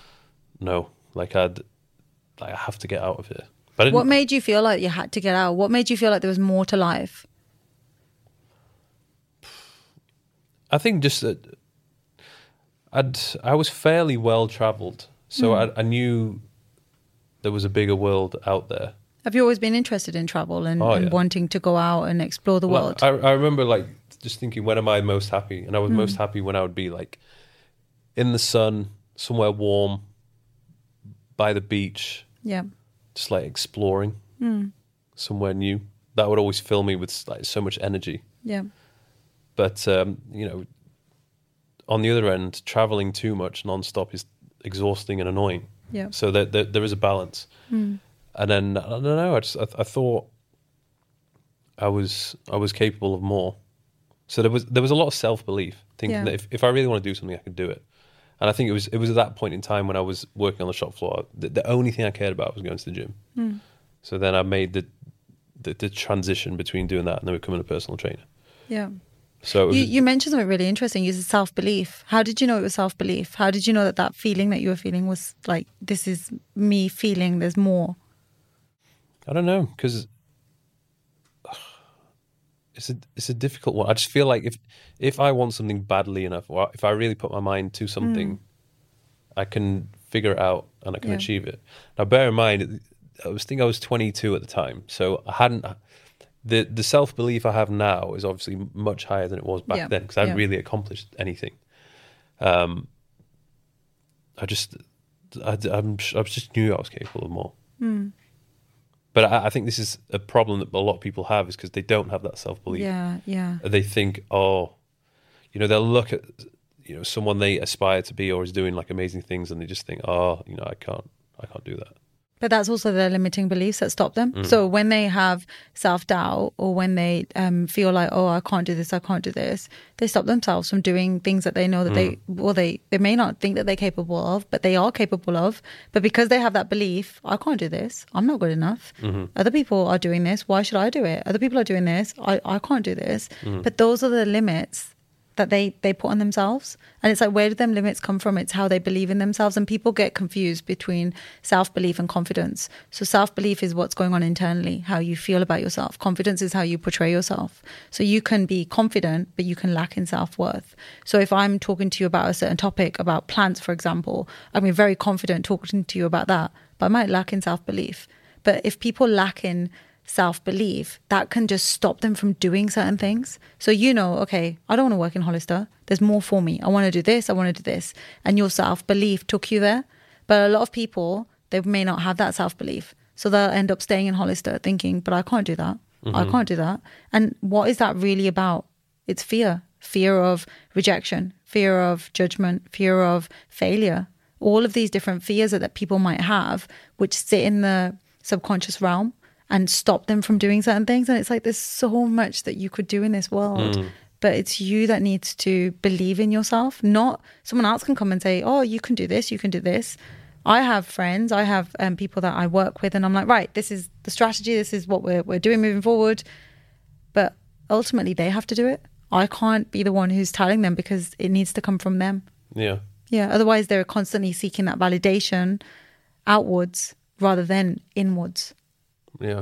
no, like I'd, like I have to get out of here. But what made you feel like you had to get out? What made you feel like there was more to life? I think just that I'd I was fairly well travelled, so mm. I, I knew there was a bigger world out there. Have you always been interested in travel and, oh, and yeah. wanting to go out and explore the well, world? I, I remember like just thinking, when am I most happy? And I was mm. most happy when I would be like in the sun, somewhere warm, by the beach. Yeah. Just like exploring mm. somewhere new. That would always fill me with like so much energy. Yeah. But, um, you know, on the other end, traveling too much nonstop is exhausting and annoying. Yeah. So there, there, there is a balance. Mm. And then, I don't know, I just, I, I thought I was, I was capable of more. So there was, there was a lot of self-belief, thinking yeah. that if, if I really want to do something, I could do it. And I think it was, it was at that point in time when I was working on the shop floor, the, the only thing I cared about was going to the gym. Mm. So then I made the, the, the transition between doing that and then becoming a personal trainer. Yeah. So you, you mentioned something really interesting. You said self-belief. How did you know it was self-belief? How did you know that that feeling that you were feeling was like, this is me feeling there's more? I don't know, because it's a it's a difficult one. I just feel like if if I want something badly enough, or if I really put my mind to something, mm. I can figure it out and I can yeah. achieve it. Now, bear in mind, I was think I was twenty-two at the time, so I hadn't. The the self belief I have now is obviously much higher than it was back yeah. then, because I hadn't yeah. really accomplished anything. Um, I just I, I'm, I just knew I was capable of more. Mm. But I, I think this is a problem that a lot of people have, is because they don't have that self-belief. Yeah, yeah. They think, oh, you know, they'll look at, you know, someone they aspire to be or is doing like amazing things, and they just think, oh, you know, I can't, I can't do that. But that's also their limiting beliefs that stop them. Mm. So when they have self-doubt or when they um, feel like, oh, I can't do this, I can't do this, they stop themselves from doing things that they know that mm. they, well, they, they may not think that they're capable of, but they are capable of. But because they have that belief, I can't do this, I'm not good enough. Mm-hmm. Other people are doing this, why should I do it? Other people are doing this, I, I can't do this. Mm. But those are the limits that they, they put on themselves. And it's like, where do them limits come from? It's how they believe in themselves. And people get confused between self-belief and confidence. So self-belief is what's going on internally, how you feel about yourself. Confidence is how you portray yourself. So you can be confident, but you can lack in self-worth. So if I'm talking to you about a certain topic, about plants, for example, I'm very confident talking to you about that, but I might lack in self-belief. But if people lack in self-belief, that can just stop them from doing certain things. So you know, okay, I don't want to work in Hollister. There's more for me. I want to do this. I want to do this. And your self-belief took you there. But a lot of people, they may not have that self-belief. So they'll end up staying in Hollister thinking, but I can't do that. Mm-hmm. I can't do that. And what is that really about? It's fear. Fear of rejection, fear of judgment, fear of failure. All of these different fears that, that people might have, which sit in the subconscious realm and stop them from doing certain things. And it's like, there's so much that you could do in this world, mm. but it's you that needs to believe in yourself. Not someone else can come and say, oh, you can do this, you can do this. I have friends, I have um, people that I work with, and I'm like, right, this is the strategy, this is what we're we're doing moving forward. But ultimately, they have to do it. I can't be the one who's telling them, because it needs to come from them. Yeah. Yeah. Otherwise, they're constantly seeking that validation outwards rather than inwards. Yeah.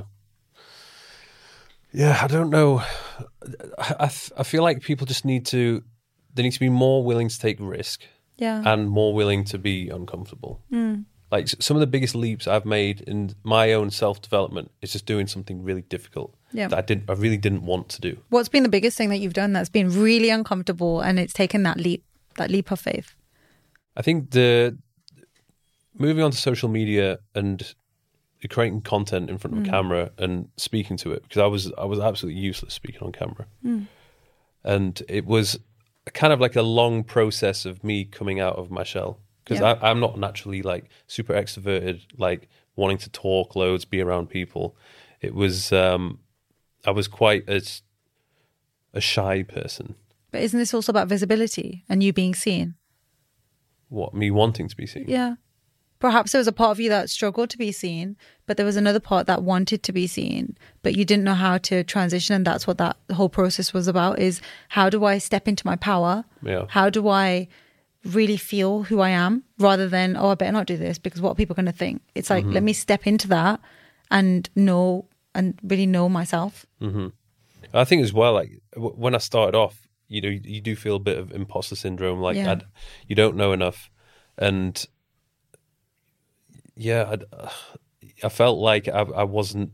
Yeah, I don't know. I, I feel like people just need to, they need to be more willing to take risk. Yeah. And more willing to be uncomfortable. Mm. Like some of the biggest leaps I've made in my own self-development is just doing something really difficult yeah. that I didn't, I really didn't want to do. What's been the biggest thing that you've done that's been really uncomfortable and it's taken that leap, that leap of faith? I think the moving on to social media and creating content in front of mm. a camera and speaking to it, because I was I was absolutely useless speaking on camera. Mm. And it was kind of like a long process of me coming out of my shell, because yeah. I'm not naturally like super extroverted, like wanting to talk loads, be around people. It was, um, I was quite a, a shy person. But isn't this also about visibility and you being seen? What, me wanting to be seen? Yeah. Perhaps there was a part of you that struggled to be seen, but there was another part that wanted to be seen, but you didn't know how to transition. And that's what that whole process was about, is how do I step into my power? Yeah. How do I really feel who I am, rather than, oh, I better not do this because what are people going to think? It's like, mm-hmm. let me step into that and know and really know myself. Mm-hmm. I think as well, like w- when I started off, you know, you do feel a bit of imposter syndrome, like yeah. I'd, you don't know enough. And yeah, I'd, uh, I felt like I, I wasn't,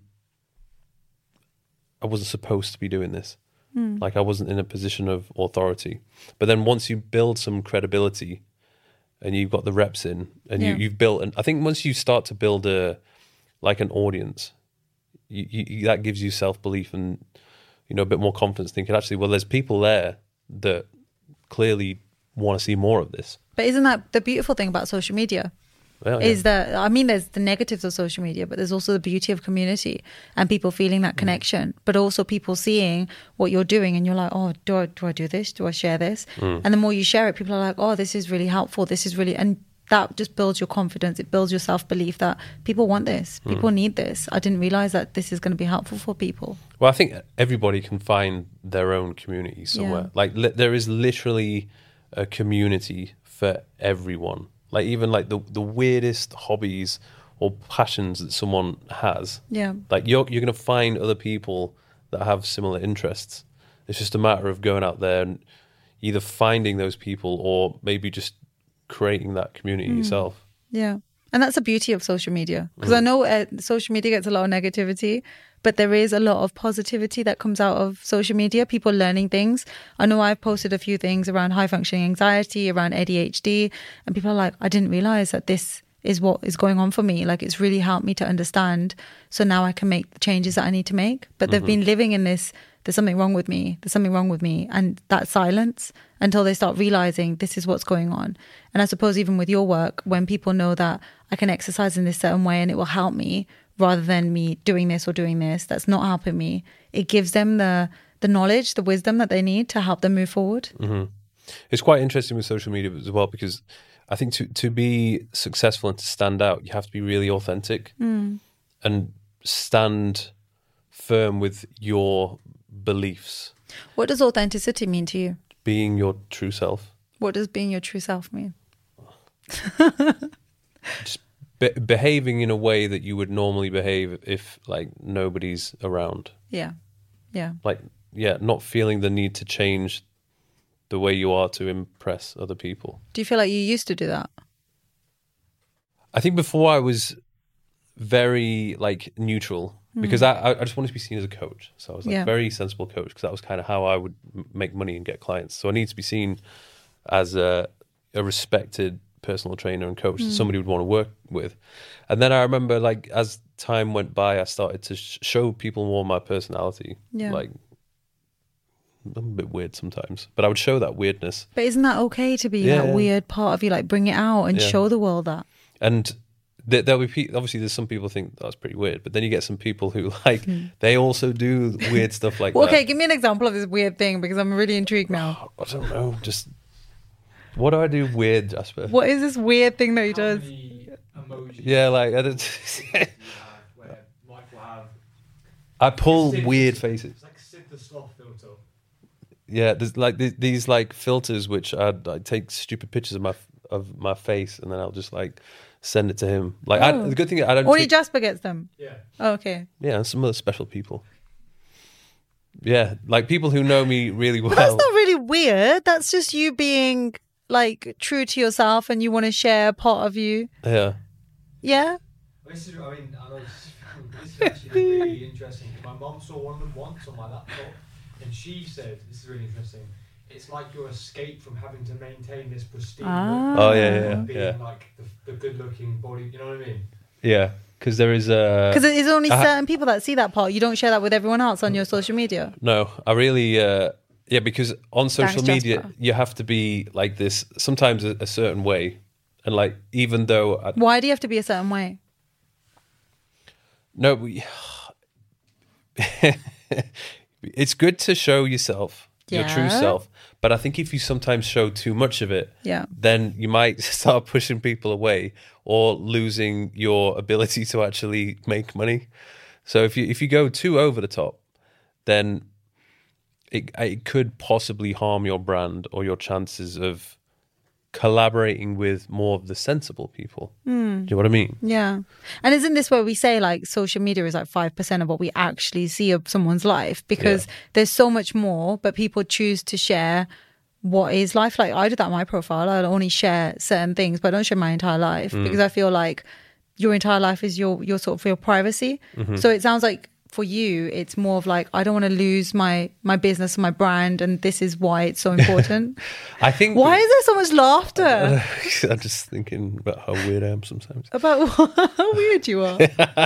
I wasn't supposed to be doing this. Mm. Like I wasn't in a position of authority. But then once you build some credibility and you've got the reps in and yeah. you, you've built, and I think once you start to build a, like an audience, you, you, that gives you self-belief and, you know, a bit more confidence, thinking actually, well, there's people there that clearly want to see more of this. But isn't that the beautiful thing about social media? Well, is yeah. that, I mean, there's the negatives of social media, but there's also the beauty of community and people feeling that connection, mm. but also people seeing what you're doing and you're like, oh, do I do, I do this? Do I share this? Mm. And the more you share it, people are like, oh, this is really helpful. This is really, and that just builds your confidence. It builds your self-belief that people want this. People mm. need this. I didn't realize that this is going to be helpful for people. Well, I think everybody can find their own community somewhere. Yeah. Like li- there is literally a community for everyone. Like even like the the weirdest hobbies or passions that someone has. Yeah. Like you're you're gonna find other people that have similar interests. It's just a matter of going out there and either finding those people or maybe just creating that community mm. yourself. Yeah. And that's the beauty of social media. Because mm. I know uh, social media gets a lot of negativity, but there is a lot of positivity that comes out of social media, people learning things. I know I've posted a few things around high functioning anxiety, around A D H D, and people are like, I didn't realize that this is what is going on for me. Like, it's really helped me to understand. So now I can make the changes that I need to make. But they've mm-hmm. been living in this, there's something wrong with me. There's something wrong with me. And that silence until they start realizing this is what's going on. And I suppose even with your work, when people know that I can exercise in this certain way and it will help me, rather than me doing this or doing this, that's not helping me, it gives them the the knowledge, the wisdom that they need to help them move forward. Mm-hmm. It's quite interesting with social media as well, because I think to, to be successful and to stand out, you have to be really authentic mm. and stand firm with your beliefs. What does authenticity mean to you? Being your true self. What does being your true self mean? Just be- behaving in a way that you would normally behave if, like, nobody's around. Yeah, yeah. Like, yeah, not feeling the need to change the way you are to impress other people. Do you feel like you used to do that? I think before I was very, like, neutral, mm. because I, I just wanted to be seen as a coach. So I was like yeah. a very sensible coach, because that was kind of how I would m- make money and get clients. So I need to be seen as a, a respected personal trainer and coach, mm. that somebody would want to work with. And then I remember, like, as time went by, I started to sh- show people more my personality. Yeah. Like, I'm a bit weird sometimes, but I would show that weirdness. But isn't that okay to be yeah, that yeah. weird part of you? Like, bring it out and yeah. show the world that. And th- there'll be pe- obviously there's some people who think that's pretty weird, but then you get some people who, like, mm. they also do weird stuff like well, that. Okay, give me an example of this weird thing, because I'm really intrigued now. Oh, I don't know. Just what do I do weird, Jasper? What is this weird thing that he How does? many emojis yeah, like I don't. where Mike will have I pull Sid, weird faces. It's like Sid the Sloth filter. Yeah, there's like these, these like filters which I, I take stupid pictures of my of my face and then I'll just like send it to him. Like oh. I, the good thing I don't. Only take, Jasper gets them. Yeah. Oh, okay. Yeah, and some other special people. Yeah, like people who know me really well. That's not really weird. That's just you being, like, true to yourself, and you want to share a part of you. Yeah. Yeah. This is, I mean, I know this, this is actually really interesting. My mum saw one of them once on my laptop, and she said, "This is really interesting. It's like your escape from having to maintain this pristine Ah. look, Oh yeah, yeah, being yeah. like the, the good-looking body. You know what I mean? Yeah, because there is a. Because it's only I, certain people that see that part. You don't share that with everyone else on your social media. No, I really. Uh, yeah, because on social Thanks, media Jasper. you have to be like this. Sometimes a, a certain way, and like even though. I, Why do you have to be a certain way? No, we. It's good to show yourself, your true Yeah. self. But I think if you sometimes show too much of it, Yeah. then you might start pushing people away or losing your ability to actually make money. So if you if you go too over the top, then it it could possibly harm your brand or your chances of collaborating with more of the sensible people. Mm. Do you know what I mean? Yeah. And isn't this where we say, like, social media is like five percent of what we actually see of someone's life? Because Yeah. there's so much more, but people choose to share what is life. Like, I do that on my profile. I only share certain things, but I don't share my entire life Mm. because I feel like your entire life is your, your sort of your privacy. Mm-hmm. So it sounds like for you, it's more of like, I don't want to lose my, my business and my brand, and this is why it's so important. I think. Why is there so much laughter? I'm just thinking about how weird I am sometimes. About how weird you are.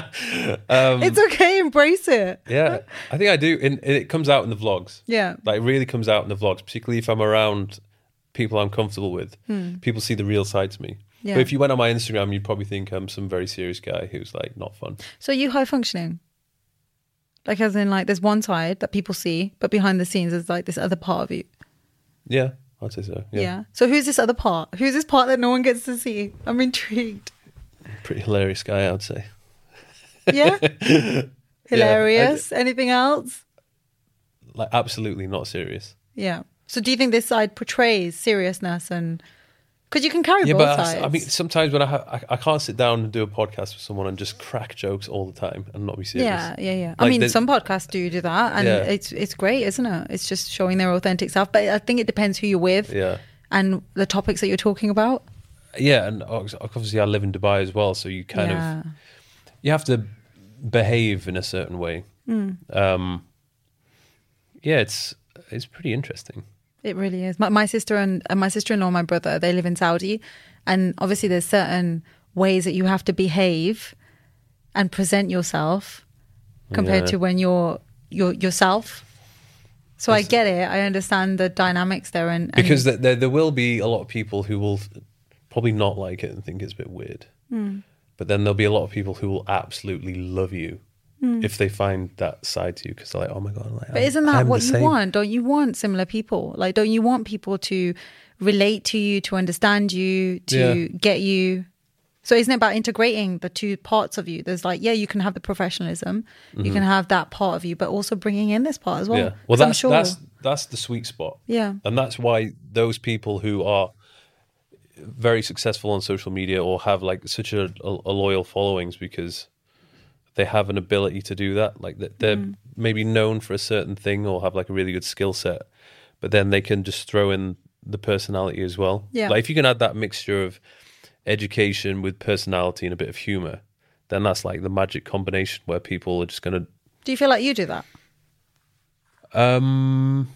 Um, It's okay, embrace it. yeah, I think I do. And it comes out in the vlogs. Yeah. Like, it really comes out in the vlogs, particularly if I'm around people I'm comfortable with. Hmm. People see the real side to me. Yeah. But if you went on my Instagram, you'd probably think I'm some very serious guy who's like not fun. So are you high functioning? Like, as in, like, there's one side that people see, but behind the scenes there's like this other part of you. Yeah, I'd say so. Yeah. Yeah. So who's this other part? Who's this part that no one gets to see? I'm intrigued. Pretty hilarious guy, I'd say. Yeah. Hilarious. I- Anything else? Like, absolutely not serious. Yeah. So do you think this side portrays seriousness and... Because you can carry Yeah, both but sides. I, I mean, sometimes when I, ha- I I can't sit down and do a podcast with someone and just crack jokes all the time and not be serious. Yeah, yeah, yeah. I Like, mean, there's- some podcasts do do that, and Yeah. it's it's great, isn't it? It's just showing their authentic self. But I think it depends who you're with Yeah. and the topics that you're talking about. Yeah, and obviously I live in Dubai as well, so you kind yeah. of you have to behave in a certain way. Mm. Um, yeah, it's it's pretty interesting. It really is. My, my sister and, and my sister-in-law and my brother, they live in Saudi, and obviously there's certain ways that you have to behave and present yourself compared Yeah. to when you're you're yourself. So I It's- get it. I understand the dynamics there, and, and Because there, there there will be a lot of people who will probably not like it and think it's a bit weird. Hmm. But then there'll be a lot of people who will absolutely love you if they find that side to you, because they're like, oh my God. Like, But I'm- isn't that I'm what the you same. want? Don't you want similar people? Like, don't you want people to relate to you, to understand you, to Yeah. get you? So isn't it about integrating the two parts of you? There's like, yeah, you can have the professionalism, you can have that part of you, but also bringing in this part as well. Yeah. Well, 'Cause I'm that's, sure. that's, that's the sweet spot. Yeah. And that's why those people who are very successful on social media or have like such a, a, a loyal followings, because they have an ability to do that. Like that they're Mm. maybe known for a certain thing or have like a really good skill set, but then they can just throw in the personality as well. Yeah. Like if you can add that mixture of education with personality and a bit of humor, then that's like the magic combination where people are just going to, Do you feel like you do that? um,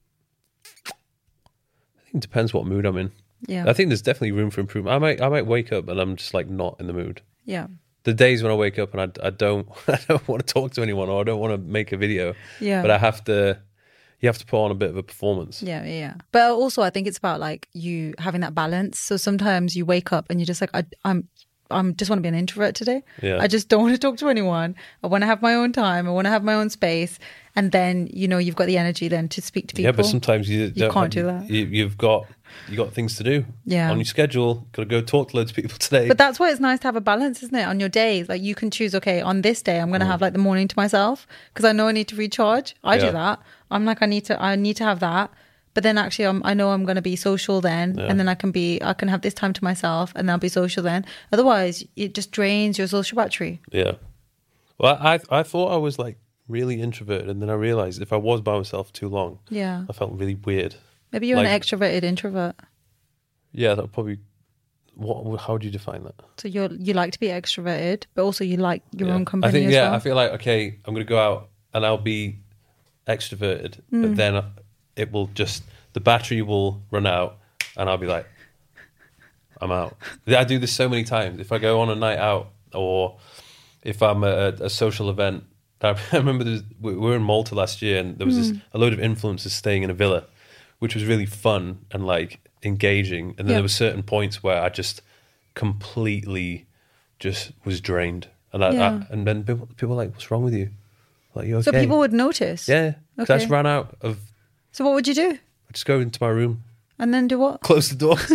I think it depends what mood I'm in. Yeah. I think there's definitely room for improvement. I might, I might wake up and I'm just like not in the mood. yeah. The days when I wake up and I, I don't, I don't want to talk to anyone or I don't want to make a video, Yeah. but I have to. You have to put on a bit of a performance. Yeah, yeah, yeah. But also, I think it's about like you having that balance. So sometimes you wake up and you're just like, I, I'm, I'm just want to be an introvert today. Yeah. I just don't want to talk to anyone. I want to have my own time. I want to have my own space. And then you know you've got the energy then to speak to people. Yeah, but sometimes you, don't can't have- do that. You, you've got you got things to do. Yeah. On your schedule, got to go talk to loads of people today. But that's why it's nice to have a balance, isn't it? On your days, like you can choose. Okay, on this day, I'm going to have like the morning to myself because I know I need to recharge. I Mm. Yeah. do that. I'm like, I need to. I need to have that. But then actually, I'm, I know I'm going to be social then, Yeah. and then I can be. I can have this time to myself, and I'll be social then. Otherwise, it just drains your social battery. Yeah. Well, I I thought I was like really introverted, and then I realized if I was by myself too long, Yeah. I felt really weird. Maybe you're Like- an extroverted introvert. Yeah, that would probably. What? How do you define that? So you're you like to be extroverted, but also you like your Yeah. own company I think as yeah. well. I feel like okay, I'm going to go out and I'll be extroverted, Mm. but then it will just the battery will run out, and I'll be like, I'm out. I do this so many times. If I go on a night out or if I'm at a, a social event, I remember there was, we we were in Malta last year, and there was this, a load of influencers staying in a villa, which was really fun and like engaging. And then Yeah. there were certain points where I just completely just was drained, and I, Yeah. I, and then people, people were like, "What's wrong with you? Like you okay?" So people would notice. yeah. 'Cause I Okay. just ran out of. So what would you do? I just go into my room, And then do what? close the door.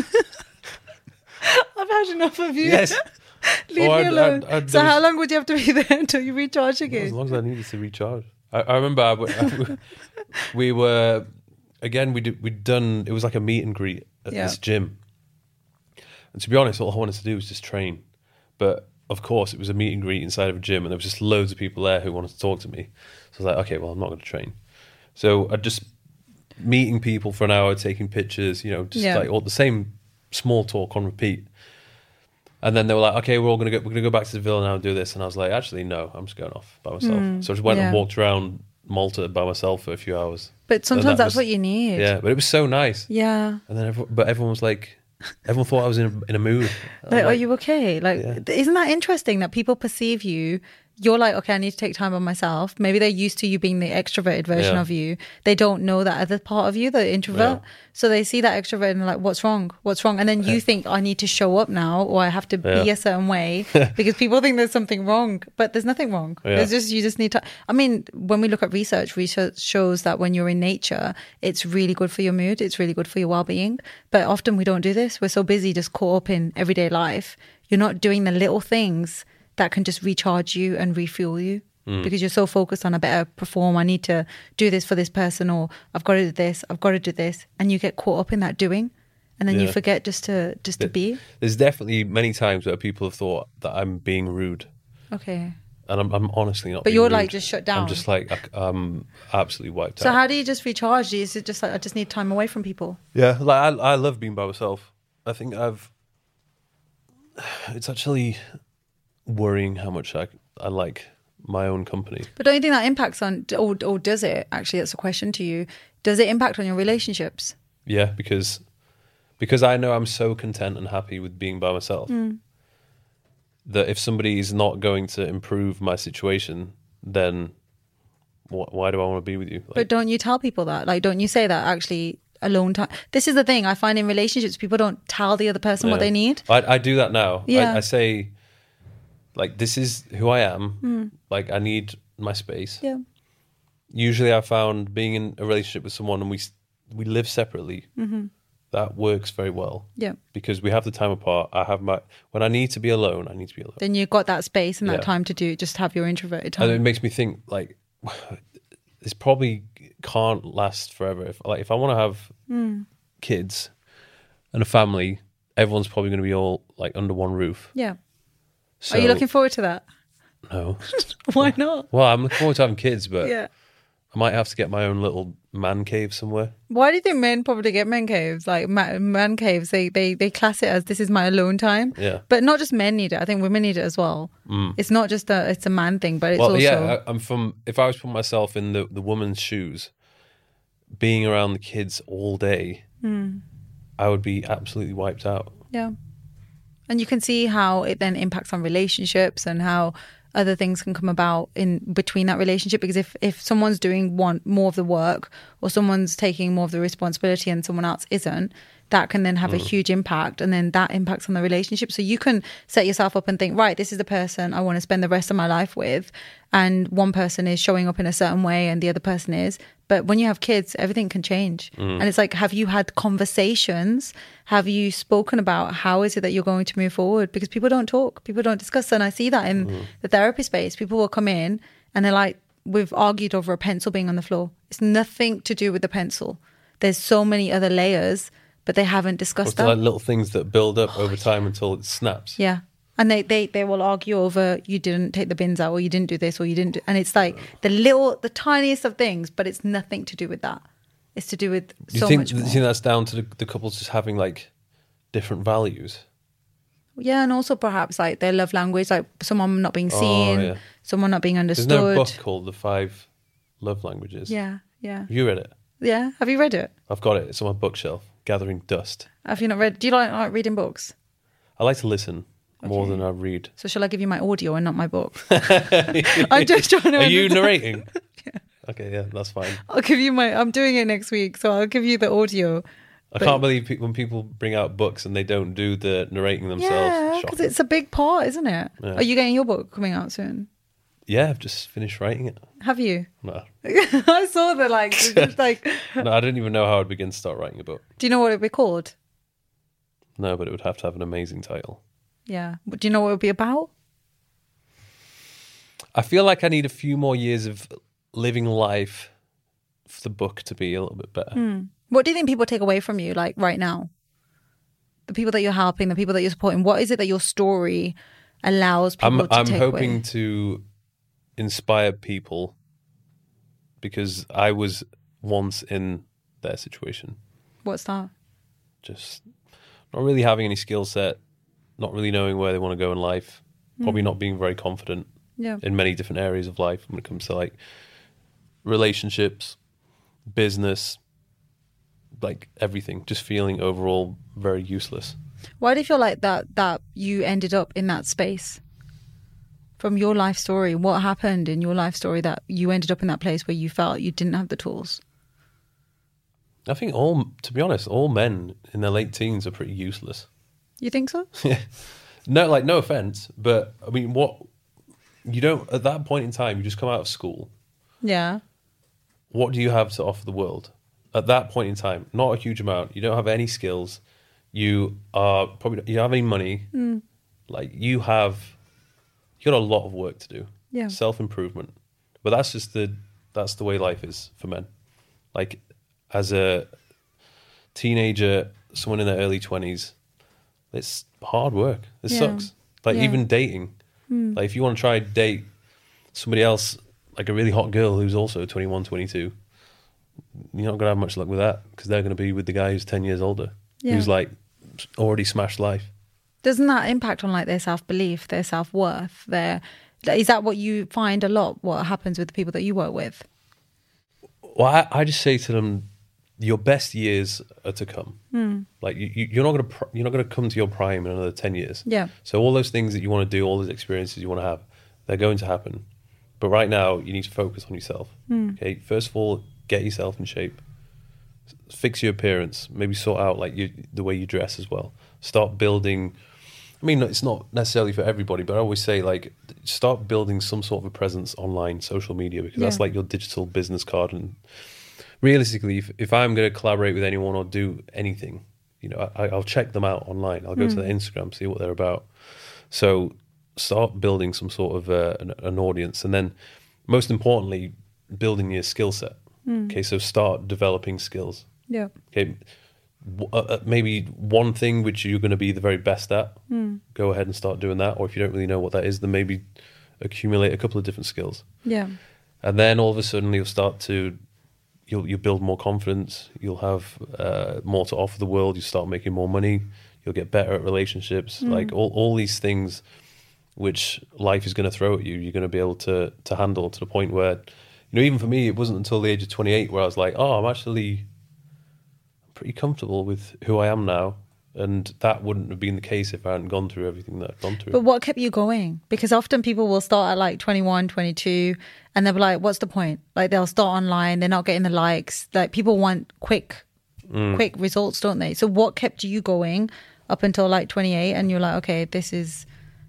I've had enough of you. yes, Leave Or me I'd- alone. I'd- I'd- so there how was- long would you have to be there until you recharge as again? long as I needed to recharge. I, I remember I, w- I w- we were again we did, we'd done it was like a meet and greet at Yeah. this gym, and to be honest, all I wanted to do was just train. But of course, it was a meet and greet inside of a gym, and there was just loads of people there who wanted to talk to me. So I was like, okay, well, I'm not going to train. So I just meeting people for an hour, taking pictures, you know, just Yeah. like all the same small talk on repeat. And then they were like, okay, we're all gonna go. We're gonna go back to the villa now and do this. And I was like, actually, no, I'm just going off by myself. Mm, so I just went and yeah. walked around Malta by myself for a few hours. But sometimes that that's was- what you need. Yeah, but it was so nice. Yeah. And then, everyone, but everyone was like, everyone thought I was in a, in a mood. I'm Like, are you okay? Like, Yeah. isn't that interesting that people perceive you? You're like, okay, I need to take time on myself. Maybe they're used to you being the extroverted version Yeah. of you. They don't know that other part of you, the introvert. Yeah. So they see that extrovert and they're like, what's wrong? What's wrong? And then you think, I need to show up now, or I have to be Yeah. a certain way because people think there's something wrong, but there's nothing wrong. Yeah. There's just, you just need to. I mean, when we look at research, research shows that when you're in nature, it's really good for your mood. It's really good for your well-being. But often we don't do this. We're so busy just caught up in everyday life. You're not doing the little things that can just recharge you and refuel you because you're so focused on I better perform. I need to do this for this person, or I've got to do this. I've got to do this. And you get caught up in that doing. And then you Yeah. forget just to just to be. There's definitely many times where people have thought that I'm being rude, Okay. and I'm, I'm honestly not. But being you're rude. like just shut down. I'm just like I- I'm absolutely wiped So out. how do you just recharge? Is it just like I just need time away from people? Yeah, like I, I love being by myself. I think I've. It's actually worrying how much I I like my own company. But don't you think that impacts on, or, or does it? Actually, that's a question to you. Does it impact on your relationships? Yeah, because because I know I'm so content and happy with being by myself. Mm. that if somebody is not going to improve my situation, then wh- why do I want to be with you? Like, but don't you tell people that? Like, don't you say that actually alone time? This is the thing I find in relationships, people don't tell the other person yeah. what they need. I, I do that now. Yeah. I, I say, like, this is who I am. Mm. Like, I need my space. Yeah. Usually I found being in a relationship with someone and we we live separately, Mm-hmm. that works very well. Yeah. Because we have the time apart. I have my, when I need to be alone, I need to be alone. Then you've got that space and that Yeah. time to do, just have your introverted time. And it makes me think, like, this probably can't last forever. If like if I want to have Mm. kids and a family, everyone's probably going to be all like under one roof. Yeah. So, Are you looking forward to that? No. Why not? Well, I'm looking forward to having kids, but Yeah. I might have to get my own little man cave somewhere. Why do you think men probably get men caves? Like ma- man caves, they, they they class it as this is my alone time. Yeah. But not just men need it. I think women need it as well. Mm. It's not just a it's a man thing, but it's Well, also yeah, I, I'm from. If I was putting myself in the the woman's shoes, being around the kids all day, Mm. I would be absolutely wiped out. yeah. And you can see how it then impacts on relationships and how other things can come about in between that relationship, because if if someone's doing one more of the work or someone's taking more of the responsibility and someone else isn't, that can then have Mm. a huge impact, and then that impacts on the relationship. So you can set yourself up and think, right, this is the person I want to spend the rest of my life with, and one person is showing up in a certain way and the other person is. But when you have kids, everything can change. Mm. And it's like, have you had conversations? Have you spoken about how is it that you're going to move forward? Because people don't talk, people don't discuss. And I see that in Mm. the therapy space. People will come in and they're like, we've argued over a pencil being on the floor. It's nothing to do with the pencil. There's so many other layers, but they haven't discussed Well, that. like little things that build up over time until it snaps. Yeah. And they, they, they will argue over you didn't take the bins out or you didn't do this or you didn't do, and it's like the little, the tiniest of things, but it's nothing to do with that. It's to do with Do you so think, much do you more. think that's down to the, the couples just having like different values? Yeah, and also perhaps like their love language, like someone not being seen, Oh, yeah. someone not being There's understood. no book called The Five Love Languages. Yeah, yeah. Have you read it? Yeah. Have you read it? I've got it. It's on my bookshelf, Gathering Dust. Have you not read? Do you like, like reading books? I like to listen more Okay. than I read. So shall I give you my audio and not my book? I'm just trying to. Are you understand. narrating? Okay, yeah, that's fine. I'll give you my. I'm doing it next week, so I'll give you the audio. I But- can't believe pe- when people bring out books and they don't do the narrating themselves. Yeah, because Shocking. it's a big part, isn't it? Yeah. Are you getting your book coming out soon? Yeah, I've just finished writing it. Have you? No, I saw the like, it's just like. no, I didn't even know how I'd begin to start writing a book. Do you know what it'd be called? No, but it would have to have an amazing title. Yeah. Do you know what it would be about? I feel like I need a few more years of living life for the book to be a little bit better. Hmm. What do you think people take away from you, like right now? The people that you're helping, the people that you're supporting. What is it that your story allows people I'm to I'm take hoping away? to inspire people because I was once in their situation. What's that? Just not really having any skill set, not really knowing where they want to go in life, probably not being very confident Yeah. in many different areas of life when it comes to like relationships, business, like everything, just feeling overall very useless. Why do you feel like that that you ended up in that space? From your life story, what happened in your life story that you ended up in that place where you felt you didn't have the tools? I think all, to be honest, all men in their late teens are pretty useless. You think so? No, like no offense, but I mean, what you don't at that point in time, you just come out of school. Yeah. What do you have to offer the world at that point in time? Not a huge amount. You don't have any skills. You are probably you don't have any money. Mm. Like you have, you got a lot of work to do. Yeah. Self improvement, but that's just the that's the way life is for men. Like as a teenager, someone in their early twenties, it's hard work. It Yeah. sucks. Like Yeah. even dating. Mm. Like if you want to try and date somebody else, like a really hot girl who's also twenty-one, twenty-two, you're not going to have much luck with that because they're going to be with the guy who's ten years older, Yeah. who's like already smashed life. Doesn't that impact on like their self-belief, their self-worth, their... Is that what you find a lot, what happens with the people that you work with? Well, I, I just say to them, your best years are to come. Mm. Like you, you- you're not going to pr- you're not going to come to your prime in another ten years. Yeah. So all those things that you want to do, all those experiences you want to have, they're going to happen. But right now, you need to focus on yourself. Mm. Okay. First of all, get yourself in shape. S- Fix your appearance. Maybe sort out like you, the way you dress as well. Start building. I mean, it's not necessarily for everybody, but I always say like start building some sort of a presence online, social media, because that's Yeah. like your digital business card. And realistically, if, if I'm going to collaborate with anyone or do anything, you know, I, I'll check them out online. I'll go to their Instagram, see what they're about. So start building some sort of uh, an, an audience, and then most importantly, building your skill set. Okay, so start developing skills. Yeah. Okay, w- uh, uh, maybe one thing which you're going to be the very best at, go ahead and start doing that. Or if you don't really know what that is, then maybe accumulate a couple of different skills. Yeah. And then all of a sudden you'll start to, you'll you'll build more confidence. You'll have uh, more to offer the world. You start making more money. You'll get better at relationships. Like all, all these things which life is going to throw at you, you're going to be able to to handle to the point where, you know, even for me, it wasn't until the age of twenty-eight where I was like, oh, I'm actually pretty comfortable with who I am now. And that wouldn't have been the case if I hadn't gone through everything that I've gone through. But what kept you going? Because often people will start at like twenty-one, twenty-two, and they'll be like, what's the point? Like they'll start online, they're not getting the likes. Like people want quick, quick results, don't they? So what kept you going up until like twenty-eight and you're like, okay, this is...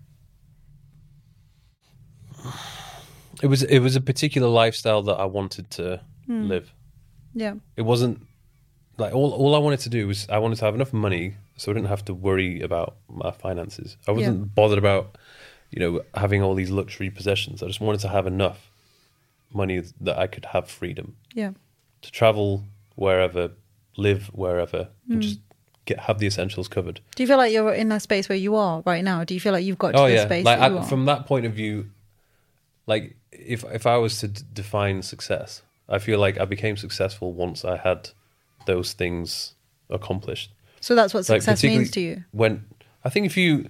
It was it was a particular lifestyle that I wanted to live. Yeah. It wasn't like all all I wanted to do was I wanted to have enough money so I didn't have to worry about my finances. I wasn't Yeah. bothered about, you know, having all these luxury possessions. I just wanted to have enough money that I could have freedom Yeah. to travel wherever, live wherever, and just get have the essentials covered. Do you feel like you're in that space where you are right now? Do you feel like you've got to Oh the yeah, space like that you I, are? from that point of view, like if if I was to d- define success, I feel like I became successful once I had those things accomplished. So that's what Like, success means particularly to you? When I think if you,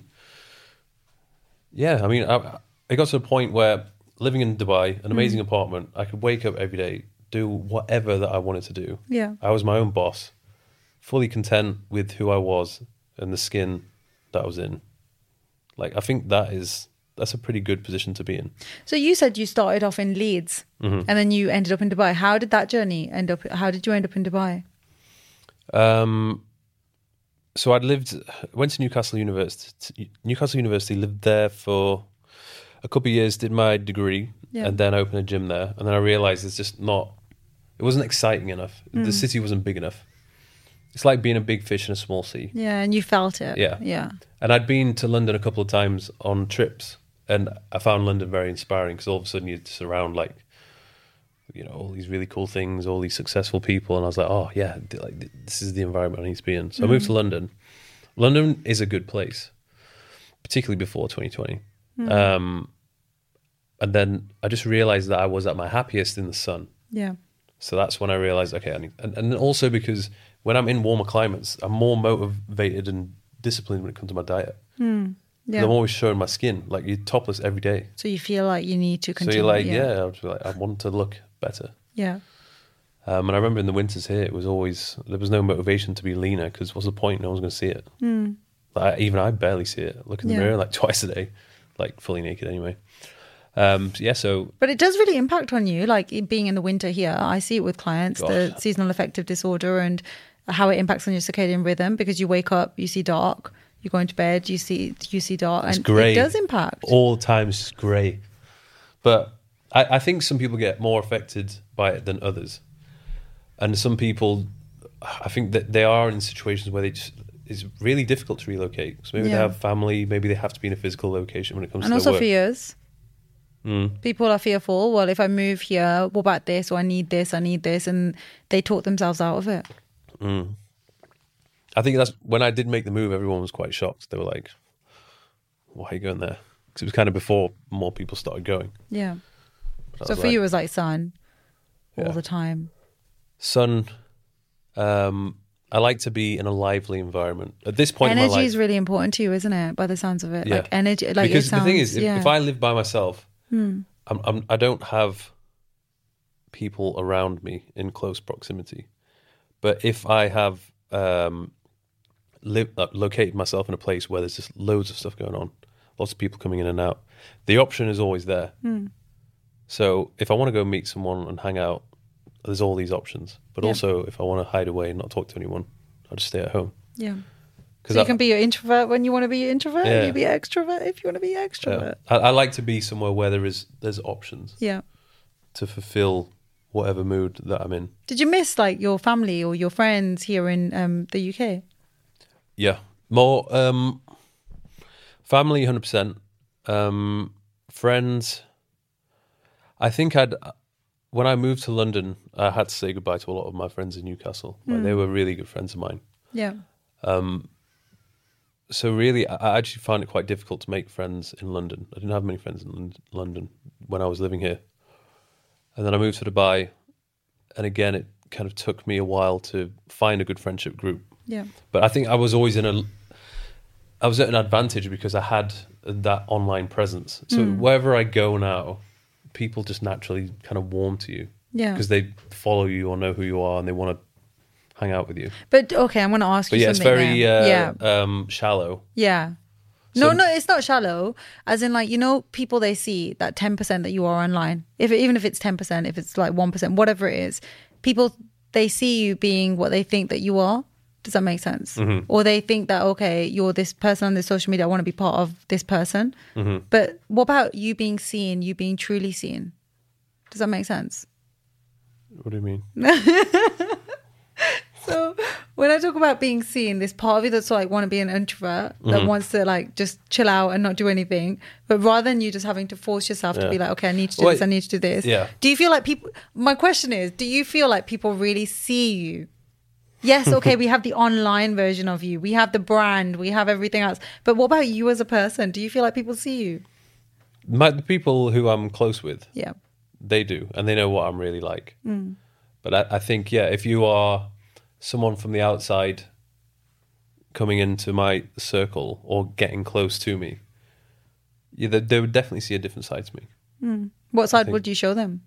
yeah, I mean, I, I got to a point where living in Dubai, an amazing apartment, I could wake up every day, do whatever that I wanted to do. Yeah. I was my own boss, fully content with who I was and the skin that I was in. Like, I think that is that's a pretty good position to be in. So you said you started off in Leeds Mm-hmm. and then you ended up in Dubai. How did that journey end up? How did you end up in Dubai? Um, so I'd lived, went to Newcastle University. Newcastle University, lived there for a couple of years, did my degree, Yeah. and then opened a gym there. And then I realised it's just not, it wasn't exciting enough. Mm. The city wasn't big enough. It's like being a big fish in a small sea. Yeah, and you felt it. Yeah. Yeah. And I'd been to London a couple of times on trips, and I found London very inspiring because all of a sudden you're just around like, you know, all these really cool things, all these successful people, and I was like, oh yeah, th- like th- this is the environment I need to be in. So I moved to London. London is a good place, particularly before twenty twenty. Um, and then I just realized that I was at my happiest in the sun. Yeah. So that's when I realized, okay, I need, and, and also because when I'm in warmer climates, I'm more motivated and disciplined when it comes to my diet. Mm. 'Cause Yeah. I'm always showing my skin, like you're topless every day. So you feel like you need to continue. So you're like, yeah, I, was like, I want to look better. Yeah. Um, and I remember in the winters here, it was always, there was no motivation to be leaner because what's the point? No one's going to see it. Mm. Like, even I barely see it. Look in the Yeah. mirror like twice a day, like fully naked anyway. Um, so yeah, so But it does really impact on you, like it being in the winter here. I see it with clients, the Gosh. seasonal affective disorder and how it impacts on your circadian rhythm because you wake up, you see dark, you go into bed, you see you see dark, It's and grey. it does impact. all the time it's just grey. But I, I think some people get more affected by it than others. And some people, I think that they are in situations where they just, it's really difficult to relocate. So maybe Yeah. they have family, maybe they have to be in a physical location when it comes And to also their work. fears. Mm. People are fearful. Well, if I move here, what about this? Or I need this, I need this. And they talk themselves out of it. Mm. I think that's when I did make the move, everyone was quite shocked. They were like, why are you going there? Because it was kind of before more people started going. Yeah. I So was for like, you, it was like sun all Yeah. the time. sun, um, I like to be in a lively environment. At this point in my Energy life, is really important to you, isn't it? By the sounds of it. Yeah. Like energy. Like because it sounds, the thing is, if, yeah. if I live by myself, Hmm. I'm, I'm, I don't have people around me in close proximity. But if I have um, li- uh, located myself in a place where there's just loads of stuff going on, lots of people coming in and out, the option is always there. Mm. So if I want to go meet someone and hang out, there's all these options. But Yeah. also, if I want to hide away and not talk to anyone, I'll just stay at home. Yeah. Because So you can be your introvert when you want to be introvert. Yeah. You be extrovert if you want to be extrovert. I, I like to be somewhere where there is there's options Yeah. to fulfill whatever mood that I'm in. Did you miss like your family or your friends here in um, the U K? Yeah, more um, family, one hundred percent. Um, friends. I think I'd when I moved to London, I had to say goodbye to a lot of my friends in Newcastle. Like, Mm. they were really good friends of mine. Yeah. Um, so really, I I actually found it quite difficult to make friends in London. I didn't have many friends in Lon- London when I was living here. And then I moved to Dubai. And again, it kind of took me a while to find a good friendship group. Yeah. But I think I was always in a, I was at an advantage because I had that online presence. So Mm. wherever I go now, people just naturally kind of warm to you Yeah. because they follow you or know who you are and they want to hang out with you. But okay, I'm going to ask But you yeah, it's something. very there. uh, yeah. um, shallow. Yeah. So- No, no, it's not shallow. As in, like, you know, people, they see that ten percent that you are online. If it, even if it's ten percent, if it's like one percent, whatever it is, people, they see you being what they think that you are. Does that make sense? Mhm. Or they think that, okay, you're this person on this social media. I want to be part of this person. Mhm. But what about you being seen, you being truly seen? Does that make sense? What do you mean? So when I talk about being seen, this part of you that's like want to be an introvert that Mhm. wants to like just chill out and not do anything, but rather than you just having to force yourself to Yeah. be like, okay, I need to do Well, this, I need to do this. yeah. Do you feel like people? My question is, do you feel like people really see you? Yes, okay, we have the online version of you, we have the brand, we have everything else, but what about you as a person? Do you feel like people see you? My, the people who I'm close with, Yeah. they do, and they know what I'm really like. Mm. But I, I think, yeah, if you are someone from the outside coming into my circle or getting close to me, yeah, they, they would definitely see a different side to me. Mm. What side think- would you show them?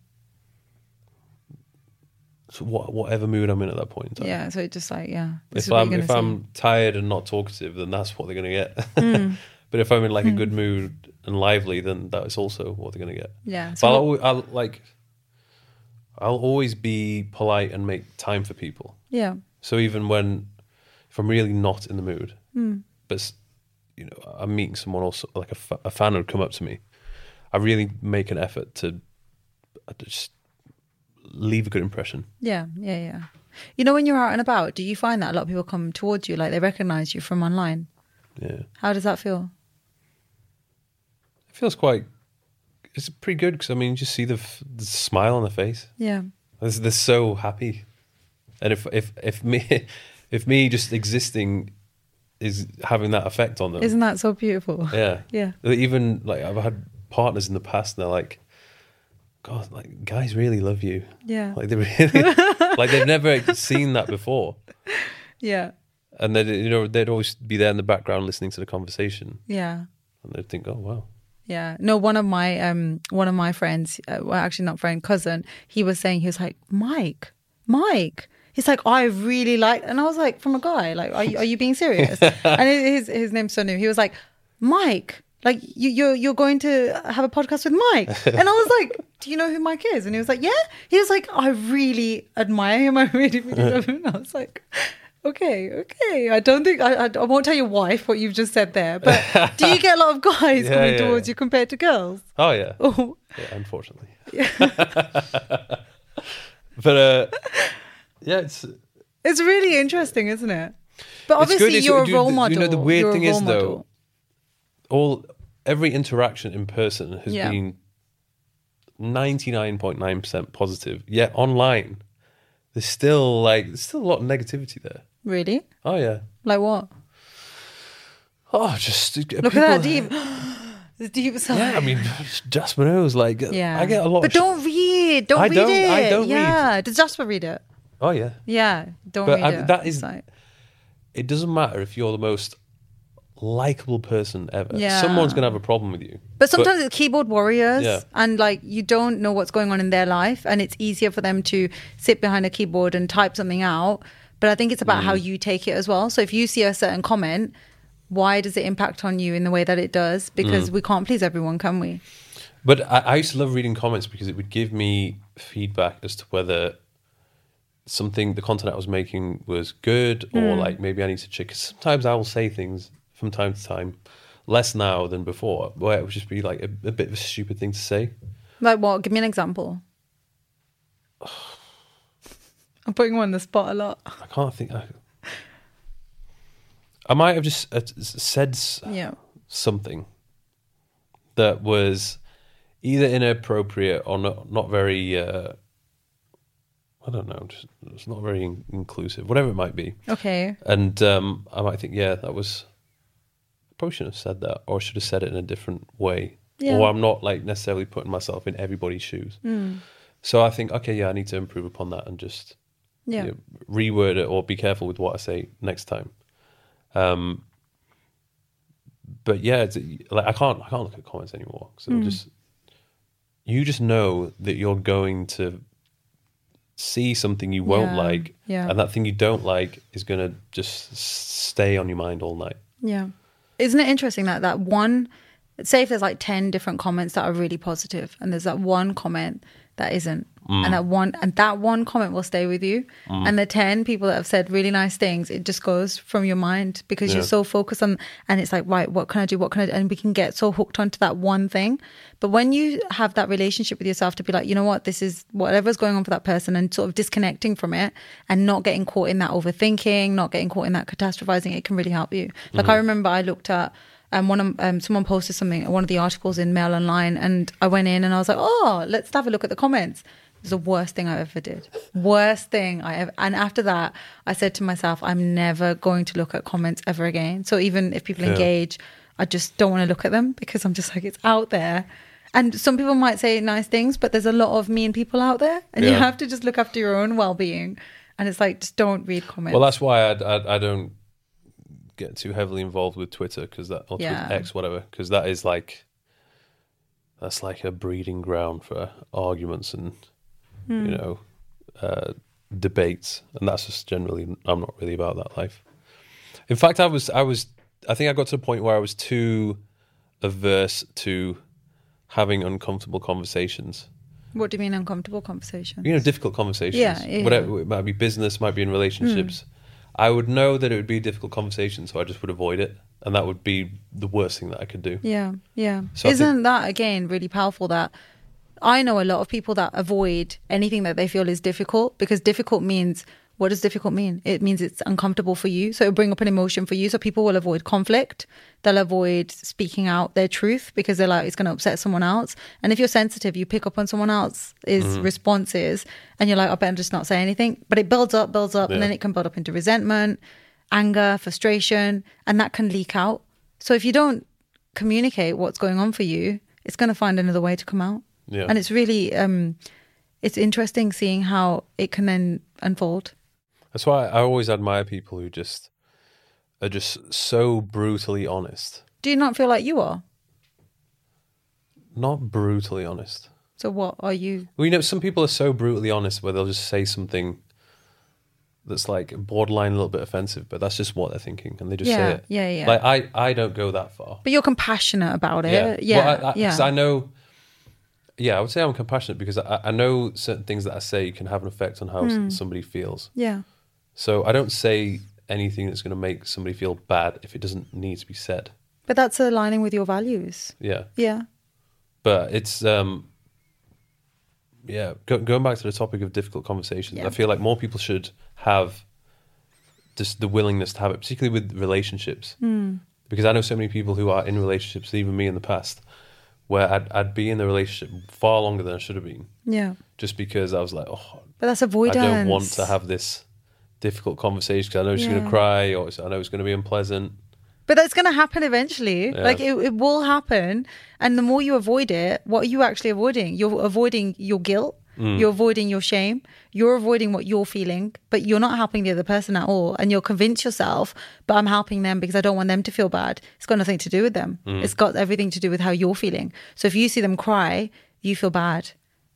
So what, whatever mood I'm in at that point in time. Yeah, so it's just like, yeah. this If is what I'm you're if gonna see. I'm tired and not talkative, then that's what they're going to get. Mm. But if I'm in like a good mood and lively, then that is also what they're going to get. Yeah. But So I'll, what- always, I'll like, I'll always be polite and make time for people. yeah. So even when, if I'm really not in the mood, Mm. but s- you know, I'm meeting someone else, like a, fa- a fan would come up to me, I really make an effort to uh, just leave a good impression. Yeah, yeah, yeah. You know, when you're out and about, do you find that a lot of people come towards you, like they recognize you from online? Yeah, How does that feel? it feels quite. It's pretty good because I mean, you just see the, f- the smile on the face. Yeah, They're, they're so happy, and if if if me if me just existing is having that effect on them, isn't that so beautiful? yeah, Yeah, even like I've had partners in the past, and they're like, God, like guys really love you. yeah, Like they really, like they've never seen that before, yeah, and they, you know, they'd always be there in the background listening to the conversation, yeah. and they'd think, oh wow, Yeah, no. One of my um, one of my friends, uh, well, actually not friend, cousin. He was saying he was like, Mike, Mike. He's like, I really like, and I was like, from a guy, like, are you, are you being serious? And his his name's Sonu. He was like, Mike, like you you're you're going to have a podcast with Mike, and I was like, do you know who Mike is? And he was like, yeah. He was like, I really admire him. I really really love him. And I was like, okay, okay. I don't think I, I I won't tell your wife what you've just said there, but do you get a lot of guys Yeah, coming yeah, towards yeah. you compared to girls? oh yeah, Oh, yeah, unfortunately. But uh, yeah, it's it's really interesting, isn't it? But It's obviously, good, it's- you're a do- role do you model. know the weird You're a thing is, role though, model. all every interaction in person has Yeah. been ninety-nine point nine percent positive. Yet online, there's still like there's still a lot of negativity there. Really? Oh yeah. Like what? Oh, just Look at that deep. The deep side. Yeah, I mean, Jasper knows. Like, Yeah. I get a lot. But of sh- don't read. Don't I read don't- it. I don't read. Yeah. Does Jasper read it? Oh yeah. Yeah. Don't But read I- it. that is- It's like- It doesn't matter if you're the most likable person ever. Yeah. Someone's gonna have a problem with you. But sometimes it's keyboard warriors, Yeah. and like you don't know what's going on in their life, and it's easier for them to sit behind a keyboard and type something out. But I think it's about Mm. how you take it as well. So if you see a certain comment, why does it impact on you in the way that it does? Because Mm. we can't please everyone, can we? But I, I used to love reading comments because it would give me feedback as to whether something, the content I was making was good or Mm. like maybe I need to check. 'Cause sometimes I will say things from time to time, less now than before, where it would just be like a, a bit of a stupid thing to say. Like what? Give me an example. I'm putting you on the spot a lot. I can't think. I, I might have just uh, said s- Yeah. something that was either inappropriate or not, not very, uh, I don't know, just it's not very in- inclusive, whatever it might be. Okay. And um, I might think, yeah, that was, probably shouldn't have said that, or should have said it in a different way. Yeah. Or I'm not like necessarily putting myself in everybody's shoes. Mm. So I think, okay, yeah, I need to improve upon that and just Yeah. you know, reword it or be careful with what I say next time. Um, but yeah, it's, like I can't, I can't look at comments anymore because it'll Mm. just, you just know that you're going to see something you won't Yeah, like, yeah. and that thing you don't like is going to just s- stay on your mind all night. Yeah. Isn't it interesting that that one, say if there's like ten different comments that are really positive and there's that one comment that isn't. Mm. And that one and that one comment will stay with you. Mm. And the ten people that have said really nice things, it just goes from your mind because Yeah. you're so focused on, and it's like, right, what can I do? What can I do? And we can get so hooked onto that one thing. But when you have that relationship with yourself to be like, you know what, this is whatever's going on for that person, and sort of disconnecting from it and not getting caught in that overthinking, not getting caught in that catastrophizing, it can really help you. Like Mhm. I remember I looked at um, one of um, someone posted something, one of the articles in Mail Online, and I went in and I was like, oh, let's have a look at the comments. It was the worst thing I ever did. Worst thing I ever. And after that, I said to myself, I'm never going to look at comments ever again. So even if people Yeah. engage, I just don't want to look at them because I'm just like, it's out there. And some people might say nice things, but there's a lot of mean people out there, and you Yeah. have to just look after your own well-being. And it's like, just don't read comments. Well, that's why I, I, I don't get too heavily involved with Twitter because that or Yeah. Twitter, X, whatever, because that is like that's like a breeding ground for arguments and Hmm. you know uh, debates, and that's just generally I'm not really about that life. In fact, I was I was I think I got to the point where I was too averse to having uncomfortable conversations. What do you mean uncomfortable conversations? You know, difficult conversations. Yeah, yeah. Whatever, it might be business, might be in relationships. Hmm. I would know that it would be a difficult conversation, so I just would avoid it, and that would be the worst thing that I could do. Yeah, yeah. So I Isn't think- that, again, really powerful that I know a lot of people that avoid anything that they feel is difficult, because difficult means, what does difficult mean? It means it's uncomfortable for you. So it'll bring up an emotion for you. So people will avoid conflict. They'll avoid speaking out their truth because they're like, it's going to upset someone else. And if you're sensitive, you pick up on someone else's Mhm. responses and you're like, I better just not say anything. But it builds up, builds up, and Yeah. then it can build up into resentment, anger, frustration, and that can leak out. So if you don't communicate what's going on for you, it's going to find another way to come out. Yeah. And it's really, um, it's interesting seeing how it can then unfold. That's why I always admire people who just are just so brutally honest. Do you not feel like you are? Not brutally honest. So what are you? Well, you know, some people are so brutally honest where they'll just say something that's like borderline a little bit offensive, but that's just what they're thinking, and they just say Yeah, it. yeah, yeah. Like I, I don't go that far. But you're compassionate about it. Yeah, Yeah, Well, I, I, yeah. 'cause I know. Yeah, I would say I'm compassionate because I, I know certain things that I say can have an effect on how Hmm. s somebody feels. yeah. So I don't say anything that's going to make somebody feel bad if it doesn't need to be said. But that's aligning with your values. Yeah, Yeah. but it's um, yeah. Go, going back to the topic of difficult conversations, Yeah. I feel like more people should have just the willingness to have it, particularly with relationships. Mm. Because I know so many people who are in relationships, even me in the past, where I'd, I'd be in the relationship far longer than I should have been, Yeah. just because I was like, oh, But that's avoidance. I don't want to have this difficult conversation because I know she's going Yeah. to cry, or I know it's going to be unpleasant. But that's going to happen eventually. Yeah. Like it, it will happen. And the more you avoid it, what are you actually avoiding? You're avoiding your guilt. Mm. You're avoiding your shame. You're avoiding what you're feeling, but you're not helping the other person at all. And you'll convince yourself, but I'm helping them because I don't want them to feel bad. It's got nothing to do with them. Mm. It's got everything to do with how you're feeling. So if you see them cry, you feel bad.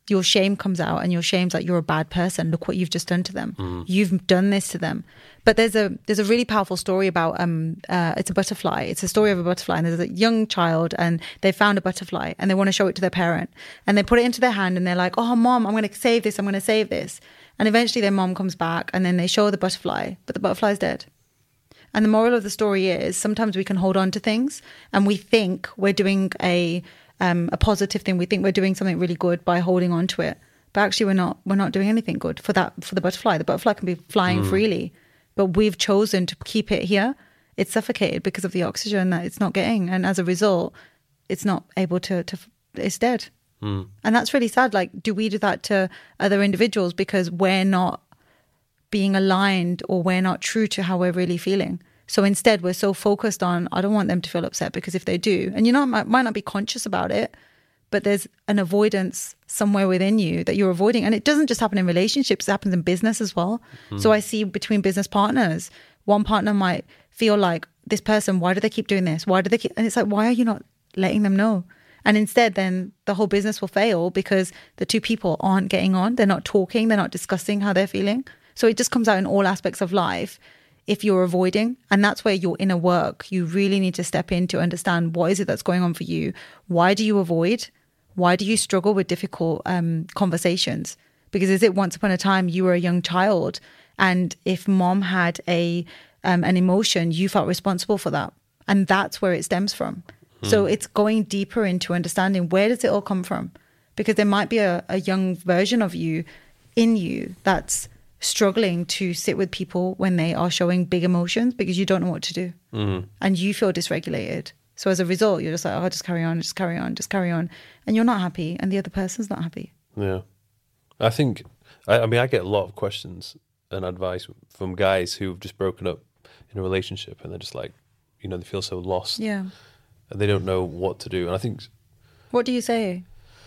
your shame comes out, and your shame's like, you're a bad person. Look what you've just done to them. Mm. You've done this to them. But there's a there's a really powerful story about um uh, it's a butterfly. It's a story of a butterfly, and there's a young child, and they found a butterfly, and they want to show it to their parent, and they put it into their hand, and they're like, oh mom, I'm going to save this. I'm going to save this. And eventually their mom comes back, and then they show the butterfly, but the butterfly's dead. And the moral of the story is sometimes we can hold on to things, and we think we're doing a um, a positive thing. We think we're doing something really good by holding on to it, but actually we're not. We're not doing anything good for that for the butterfly. The butterfly can be flying mm. freely, but we've chosen to keep it here. It's suffocated because of the oxygen that it's not getting, and as a result, it's not able to. to it's dead, mm. and that's really sad. Like, do we do that to other individuals because we're not being aligned, or we're not true to how we're really feeling? So instead, we're so focused on, I don't want them to feel upset, because if they do, and you know, might, might not be conscious about it, but there's an avoidance somewhere within you that you're avoiding. And it doesn't just happen in relationships, it happens in business as well. Mm. So I see between business partners, one partner might feel like, this person, why do they keep doing this? Why do they keep, and it's like, why are you not letting them know? And instead, then the whole business will fail because the two people aren't getting on. They're not talking. They're not discussing how they're feeling. So it just comes out in all aspects of life if you're avoiding. And that's where your inner work, you really need to step in to understand, what is it that's going on for you? Why do you avoid? Why do you struggle with difficult um, conversations? Because is it once upon a time you were a young child, and if mom had a um, an emotion, you felt responsible for that. And that's where it stems from. Hmm. So it's going deeper into understanding, where does it all come from? Because there might be a, a young version of you in you that's struggling to sit with people when they are showing big emotions, because you don't know what to do. Mm. And you feel dysregulated. So as a result, you're just like, oh, just carry on, just carry on, just carry on. And you're not happy, and the other person's not happy. Yeah. I think, I, I mean, I get a lot of questions and advice from guys who've just broken up in a relationship, and they're just like, you know, they feel so lost. Yeah. And they don't know what to do. And I think... What do you say?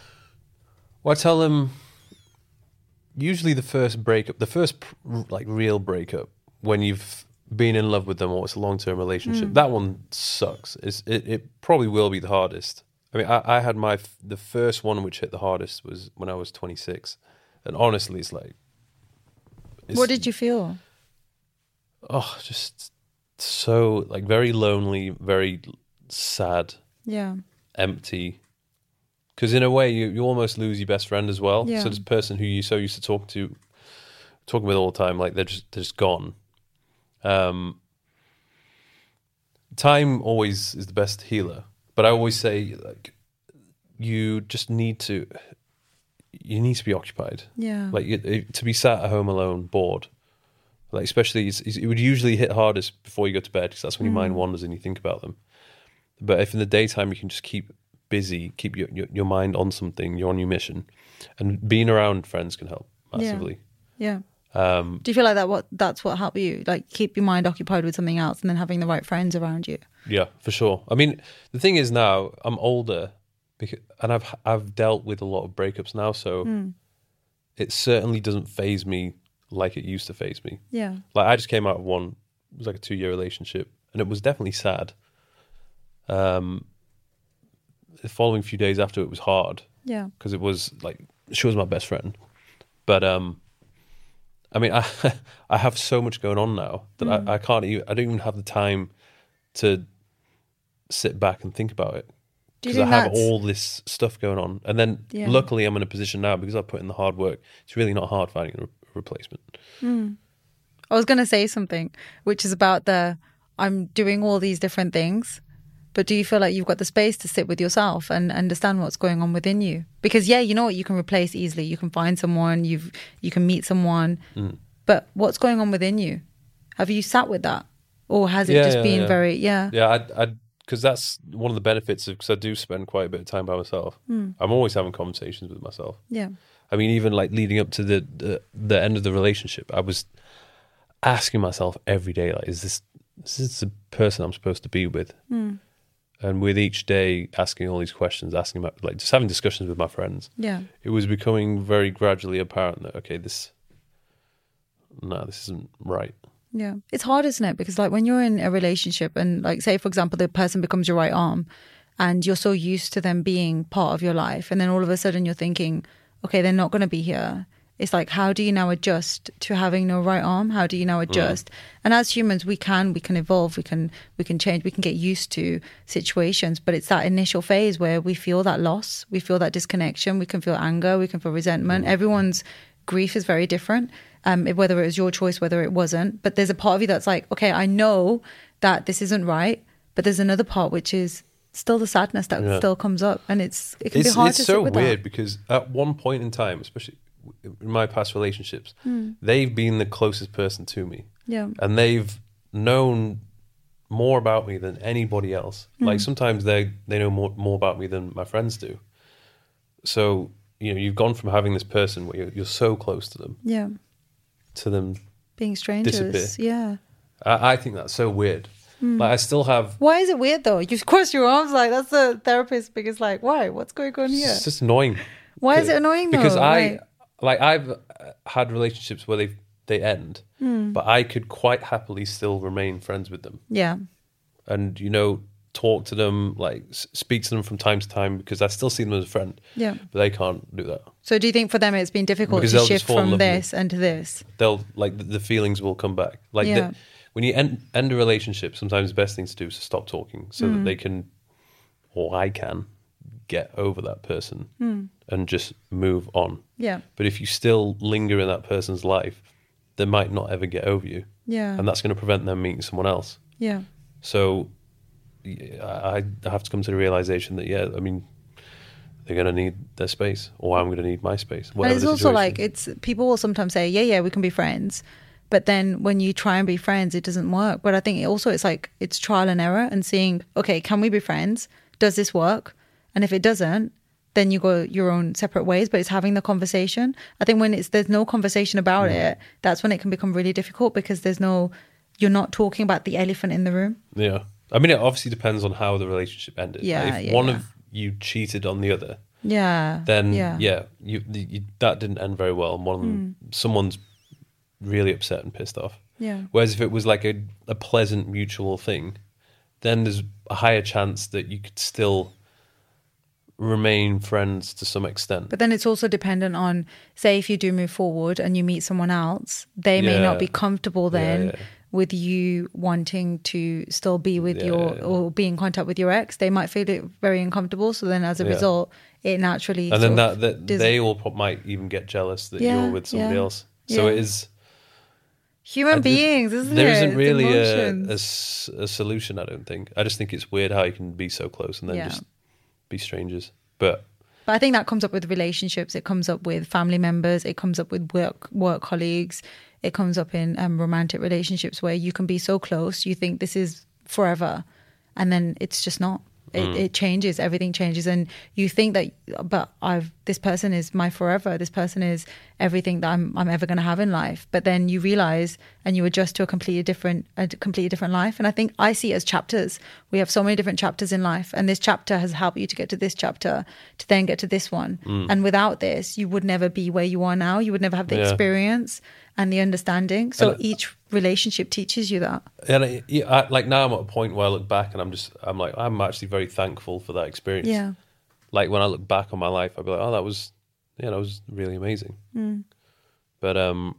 Well, I tell them, usually the first breakup, the first like real breakup, when you've been in love with them, or it's a long-term relationship, mm. that one sucks. It's, it, it probably will be the hardest. I mean, I, I had my, the first one which hit the hardest was when I was twenty-six. And honestly, it's like... It's, what did you feel? Oh, just so, like, very lonely, very sad. Yeah. Empty. Because in a way, you, you almost lose your best friend as well. Yeah. So this person who you so used to talk to, talking with all the time, like they're just they're just gone. Um, time always is the best healer, but I always say, like, you just need to, you need to be occupied. Yeah. Like you, to be sat at home alone, bored. Like especially, it's, it would usually hit hardest before you go to bed, because that's when your mm. mind wanders and you think about them. But if in the daytime you can just keep busy, keep your, your your mind on something, you're on your mission, and being around friends can help massively. Yeah. yeah. Um, Do you feel like that? What that's what helped you? Like keep your mind occupied with something else, and then having the right friends around you. Yeah, for sure. I mean, the thing is now I'm older, because, and I've I've dealt with a lot of breakups now, so mm. it certainly doesn't faze me like it used to faze me. Yeah. Like I just came out of one. It was like a two year relationship, and it was definitely sad. Um. The following few days after, it was hard. Yeah. Because it was like, she was my best friend. But, um, I mean, I I have so much going on now that mm. I, I can't even, I don't even have the time to sit back and think about it. Because I have all this stuff going on. And then yeah. luckily I'm in a position now, because I put in the hard work, it's really not hard finding a, re- a replacement. Mm. I was going to say something, which is about the, I'm doing all these different things. But do you feel like you've got the space to sit with yourself and understand what's going on within you? Because yeah, you know what, you can replace easily. You can find someone, you've you can meet someone. Mm. But what's going on within you? Have you sat with that, or has it yeah, just yeah, been yeah. very yeah? Yeah, I, I, because that's one of the benefits of, because I do spend quite a bit of time by myself. Mm. I'm always having conversations with myself. Yeah. I mean, even like leading up to the, the the end of the relationship, I was asking myself every day, like, is this is this the person I'm supposed to be with? Mm. And with each day asking all these questions, asking about, like, just having discussions with my friends, yeah, it was becoming very gradually apparent that, okay, this, no, this isn't right. Yeah. It's hard, isn't it? Because like when you're in a relationship and like, say, for example, the person becomes your right arm and you're so used to them being part of your life. And then all of a sudden you're thinking, okay, they're not going to be here. It's like, how do you now adjust to having no right arm? How do you now adjust? Mm. And as humans, we can, we can evolve, we can, we can change, we can get used to situations. But it's that initial phase where we feel that loss, we feel that disconnection, we can feel anger, we can feel resentment. Mm. Everyone's grief is very different, um, whether it was your choice, whether it wasn't. But there's a part of you that's like, okay, I know that this isn't right, but there's another part which is still the sadness that yeah. still comes up, and it's it can it's, be hard it's to so sit with weird that. Because at one point in time, especially in my past relationships, mm. they've been the closest person to me, yeah, and they've known more about me than anybody else. Mm. Like sometimes they they know more more about me than my friends do. So you know, you've gone from having this person where you're, you're so close to them, yeah, to them being strangers, disappear. yeah. I, I think that's so weird. Mm. Like I still have. Why is it weird though? You cross your arms like that's the therapist's biggest like. Why? What's going on here? It's just annoying. Why is it annoying though? Because I like, like I've had relationships where they they end, mm. but I could quite happily still remain friends with them. Yeah. And you know, talk to them, like speak to them from time to time because I still see them as a friend. Yeah. But they can't do that. So do you think for them it's been difficult because to shift from this and to this? They'll like the, the feelings will come back. Like yeah. the, when you end, end a relationship, sometimes the best thing to do is to stop talking so mm. that they can, or I can, get over that person mm. and just move on. Yeah. But if you still linger in that person's life, they might not ever get over you. Yeah. And that's going to prevent them meeting someone else. Yeah. So I have to come to the realization that, yeah, I mean, they're going to need their space, or I'm going to need my space. And it's also like, it's people will sometimes say, yeah, yeah, we can be friends. But then when you try and be friends, it doesn't work. But I think it also it's like it's trial and error and seeing, okay, can we be friends? Does this work? And if it doesn't, then you go your own separate ways. But it's having the conversation. I think when it's there's no conversation about yeah. it, that's when it can become really difficult because there's no, you're not talking about the elephant in the room. Yeah. I mean, it obviously depends on how the relationship ended. Yeah, like if yeah, one yeah. of you cheated on the other, yeah, then yeah, yeah you, you, that didn't end very well. And one of them, mm. someone's really upset and pissed off. Yeah. Whereas if it was like a, a pleasant mutual thing, then there's a higher chance that you could still remain friends to some extent. But then it's also dependent on, say, if you do move forward and you meet someone else, they may yeah. not be comfortable then. Yeah, yeah. with you wanting to still be with yeah, your yeah. or be in contact with your ex. They might feel it very uncomfortable, so then as a yeah. result it naturally and then that, that, that they all might even get jealous that yeah, you're with somebody yeah, else. So yeah. it is human I, beings, isn't there it? isn't It's really a, emotions. a, a solution, I don't think. I just think it's weird how you can be so close and then Yeah. just be strangers. But But I think that comes up with relationships. It comes up with family members. It comes up with work work colleagues. It comes up in um, romantic relationships where you can be so close. You think this is forever, and then it's just not. It, Mm. it changes. Everything changes, and you think that, but I've this person is my forever. This person is everything that I'm I'm ever going to have in life. But then you realize, and you adjust to a completely different a completely different life. And I think I see it as chapters. We have so many different chapters in life, and this chapter has helped you to get to this chapter, to then get to this one. Mm. And without this, you would never be where you are now. You would never have the Yeah. experience and the understanding. So And, each relationship teaches you that. and I, yeah, I, like now I'm at a point where I look back and I'm just I'm like I'm actually very thankful for that experience. Yeah. Like when I look back on my life, I'd be like, oh, that was yeah, that was really amazing. Mm. But um,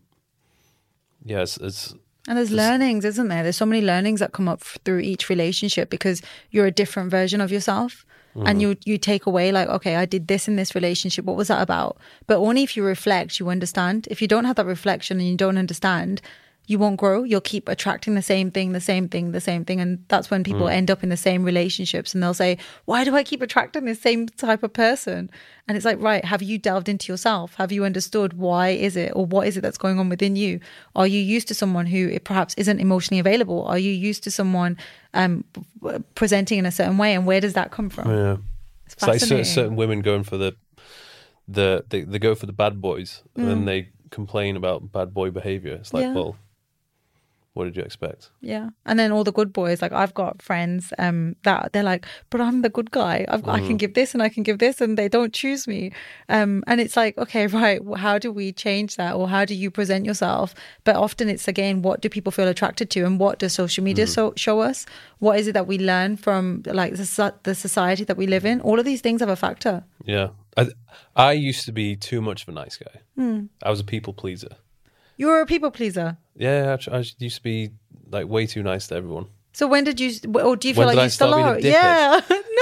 yeah, it's, it's And there's Just- learnings, isn't there? There's so many learnings that come up f- through each relationship because you're a different version of yourself. Mm-hmm. And you you take away like, okay, I did this in this relationship. What was that about? But only if you reflect, you understand. If you don't have that reflection and you don't understand, you won't grow. You'll keep attracting the same thing, the same thing, the same thing. And that's when people Mm. end up in the same relationships and they'll say, why do I keep attracting the same type of person? And it's like, right, have you delved into yourself? Have you understood why is it, or what is it that's going on within you? Are you used to someone who it perhaps isn't emotionally available? Are you used to someone um, p- presenting in a certain way? And where does that come from? yeah. It's It's like fascinating. certain, certain women going for the the they, they go for the bad boys and then they complain about bad boy behavior. It's like, Yeah. well, what did you expect? Yeah. And then all the good boys, like I've got friends um, that they're like, but I'm the good guy. I've got, mm. I can give this and I can give this and they don't choose me. Um, and it's like, okay, right. How do we change that? Or how do you present yourself? But often it's, again, what do people feel attracted to and what does social media mm. so, show us? What is it that we learn from like the, the society that we live in? All of these things have a factor. Yeah. I, I used to be too much of a nice guy. Mm. I was a people pleaser. You were a people pleaser? Yeah, I, I used to be like way too nice to everyone. So when did you, or do you feel when like you I still are? Yeah.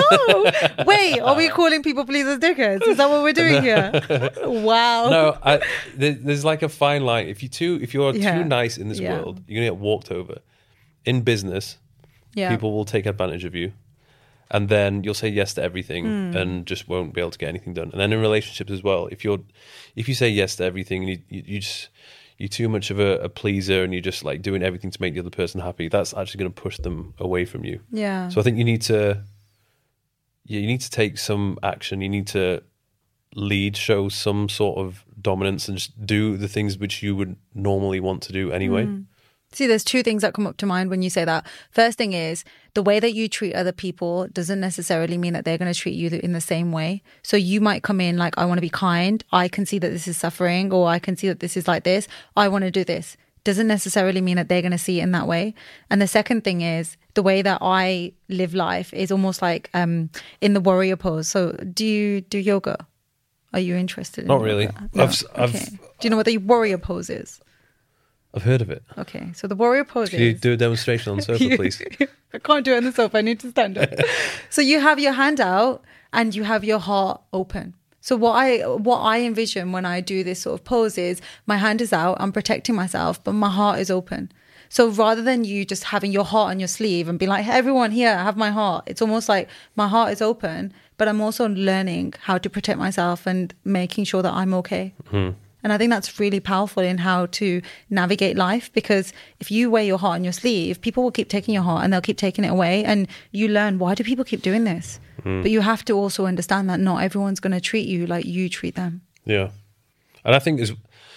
No. Wait, are we calling people pleasers dickheads? Is that what we're doing here? Wow. No, I, there, there's like a fine line. If you too, if you're yeah. too nice in this yeah. world, you're gonna get walked over. In business, yeah. people will take advantage of you, and then you'll say yes to everything mm. and just won't be able to get anything done. And then in relationships as well, if you're, if you say yes to everything, you, you, you just you're too much of a, a pleaser and you're just like doing everything to make the other person happy, that's actually going to push them away from you. Yeah. So I think you need to, yeah, you need to take some action. You need to lead, show some sort of dominance and just do the things which you would normally want to do anyway. Mm. See, there's two things that come up to mind when you say that. First thing is the way that you treat other people doesn't necessarily mean that they're going to treat you in the same way. So you might come in like, I want to be kind. I can see that this is suffering, or I can see that this is like this. I want to do this. Doesn't necessarily mean that they're going to see it in that way. And the second thing is the way that I live life is almost like um, in the warrior pose. So do you do yoga? Are you interested in Not yoga? really. No. I've, I've, okay. Do you know what the warrior pose is? I've heard of it. Okay, so the warrior pose Can you is... do a demonstration on the sofa, you, please? I can't do it on the sofa. I need to stand up. So you have your hand out and you have your heart open. So what I what I envision when I do this sort of pose is my hand is out, I'm protecting myself, but my heart is open. So rather than you just having your heart on your sleeve and being like, hey, everyone here, I have my heart. It's almost like my heart is open, but I'm also learning how to protect myself and making sure that I'm okay. Mm-hmm. And I think that's really powerful in how to navigate life, because if you wear your heart on your sleeve, people will keep taking your heart and they'll keep taking it away. And you learn, why do people keep doing this? Mm. But you have to also understand that not everyone's going to treat you like you treat them. Yeah. And I think is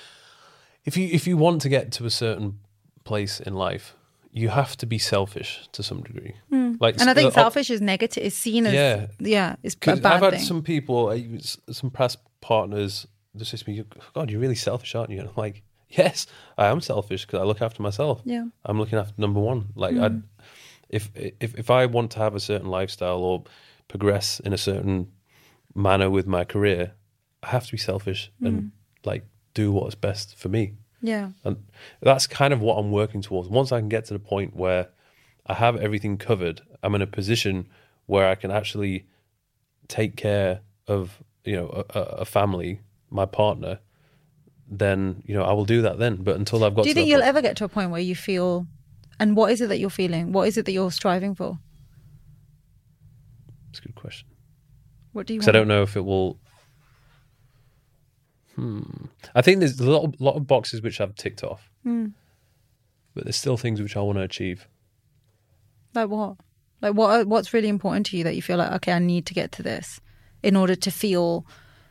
if you if you want to get to a certain place in life, you have to be selfish to some degree. Mm. Like, and I think uh, selfish is negative, is seen as, yeah, yeah it's a bad I've had thing. some people, some past partners, just says to me, God, you're really selfish, aren't you? And I'm like, yes, I am selfish because I look after myself. Yeah, I'm looking after number one. Like, mm. I, if if if I want to have a certain lifestyle or progress in a certain manner with my career, I have to be selfish mm. and like do what's best for me. Yeah, and that's kind of what I'm working towards. Once I can get to the point where I have everything covered, I'm in a position where I can actually take care of, you know, a, a family, my partner, then, you know, I will do that then. But until I've got do you to think you'll point, ever get to a point where you feel, and what is it that you're feeling? What is it that you're striving for? That's a good question. What do you want? Because I don't know if it will. Hmm. I think there's a lot of, lot of boxes which I've ticked off, mm. but there's still things which I want to achieve. Like what? Like what? What's really important to you that you feel like, okay, I need to get to this in order to feel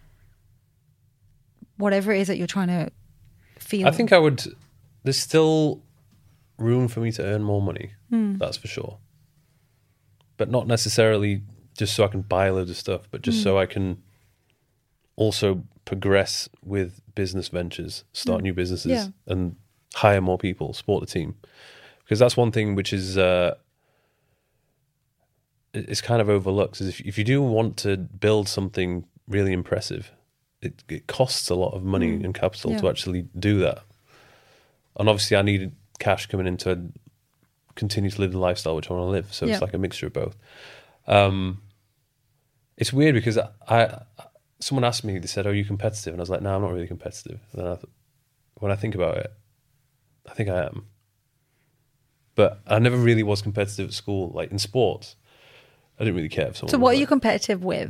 whatever it is that you're trying to feel? I think I would. There's still room for me to earn more money. Mm. That's for sure. But not necessarily just so I can buy loads of stuff, but just mm. so I can also progress with business ventures, start mm. new businesses, yeah. and hire more people, support the team. Because that's one thing which is uh, it's kind of overlooked. Is if if you do want to build something really impressive, it, it costs a lot of money mm. and capital yeah. to actually do that. And obviously, I needed cash coming in to continue to live the lifestyle which I want to live. So yeah. it's like a mixture of both. Um, it's weird because I, I someone asked me, they said, "Oh, are you competitive?" And I was like, "No, I'm not really competitive." And then I th- when I think about it, I think I am. But I never really was competitive at school, like in sports. I didn't really care if someone. So, what was are you like, competitive with?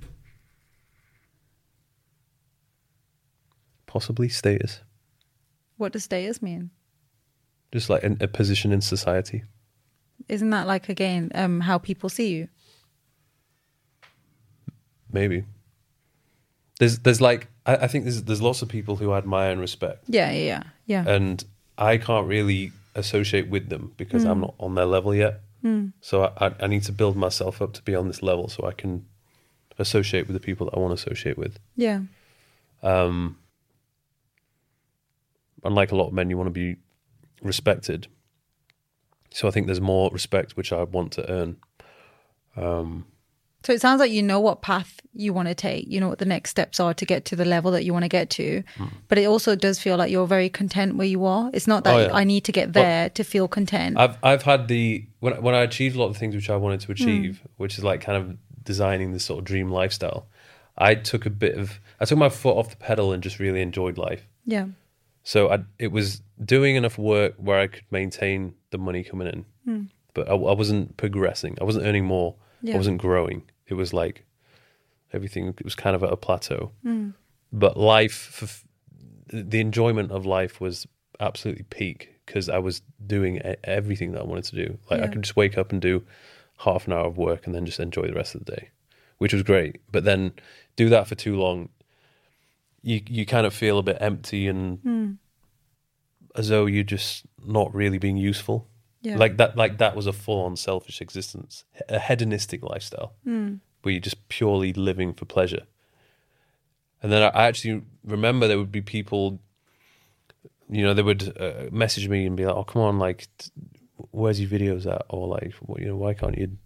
Possibly status. What does status mean? Just like a, a position in society. Isn't that like, again, um, how people see you? Maybe. There's, there's like, I, I think there's, there's lots of people who I admire and respect. Yeah, yeah, yeah. And I can't really associate with them because Mm. I'm not on their level yet. Mm. So I, I, I need to build myself up to be on this level so I can associate with the people that I want to associate with. Yeah. Um, unlike a lot of men, you want to be respected. So I think there's more respect which I want to earn. Um, So it sounds like you know what path you want to take. You know what the next steps are to get to the level that you want to get to. Mm. But it also does feel like you're very content where you are. It's not that oh, yeah. I need to get there well, to feel content. I've I've had the when when I achieved a lot of things which I wanted to achieve, mm. which is like kind of designing this sort of dream lifestyle. I took a bit of I took my foot off the pedal and just really enjoyed life. Yeah. So I it was doing enough work where I could maintain the money coming in, mm. but I, I wasn't progressing. I wasn't earning more. Yeah. I wasn't growing. It was like everything it was kind of at a plateau. Mm. But life, for, the enjoyment of life was absolutely peak because I was doing everything that I wanted to do. Like yeah. I could just wake up and do half an hour of work and then just enjoy the rest of the day, which was great. But then do that for too long, you you kind of feel a bit empty and mm. as though you're just not really being useful. Yeah. Like that, like that was a full-on selfish existence, a hedonistic lifestyle, mm. where you're just purely living for pleasure. And then I actually remember there would be people, you know, they would uh, message me and be like, "Oh, come on, like, where's your videos at?" Or like, well, you know, why can't you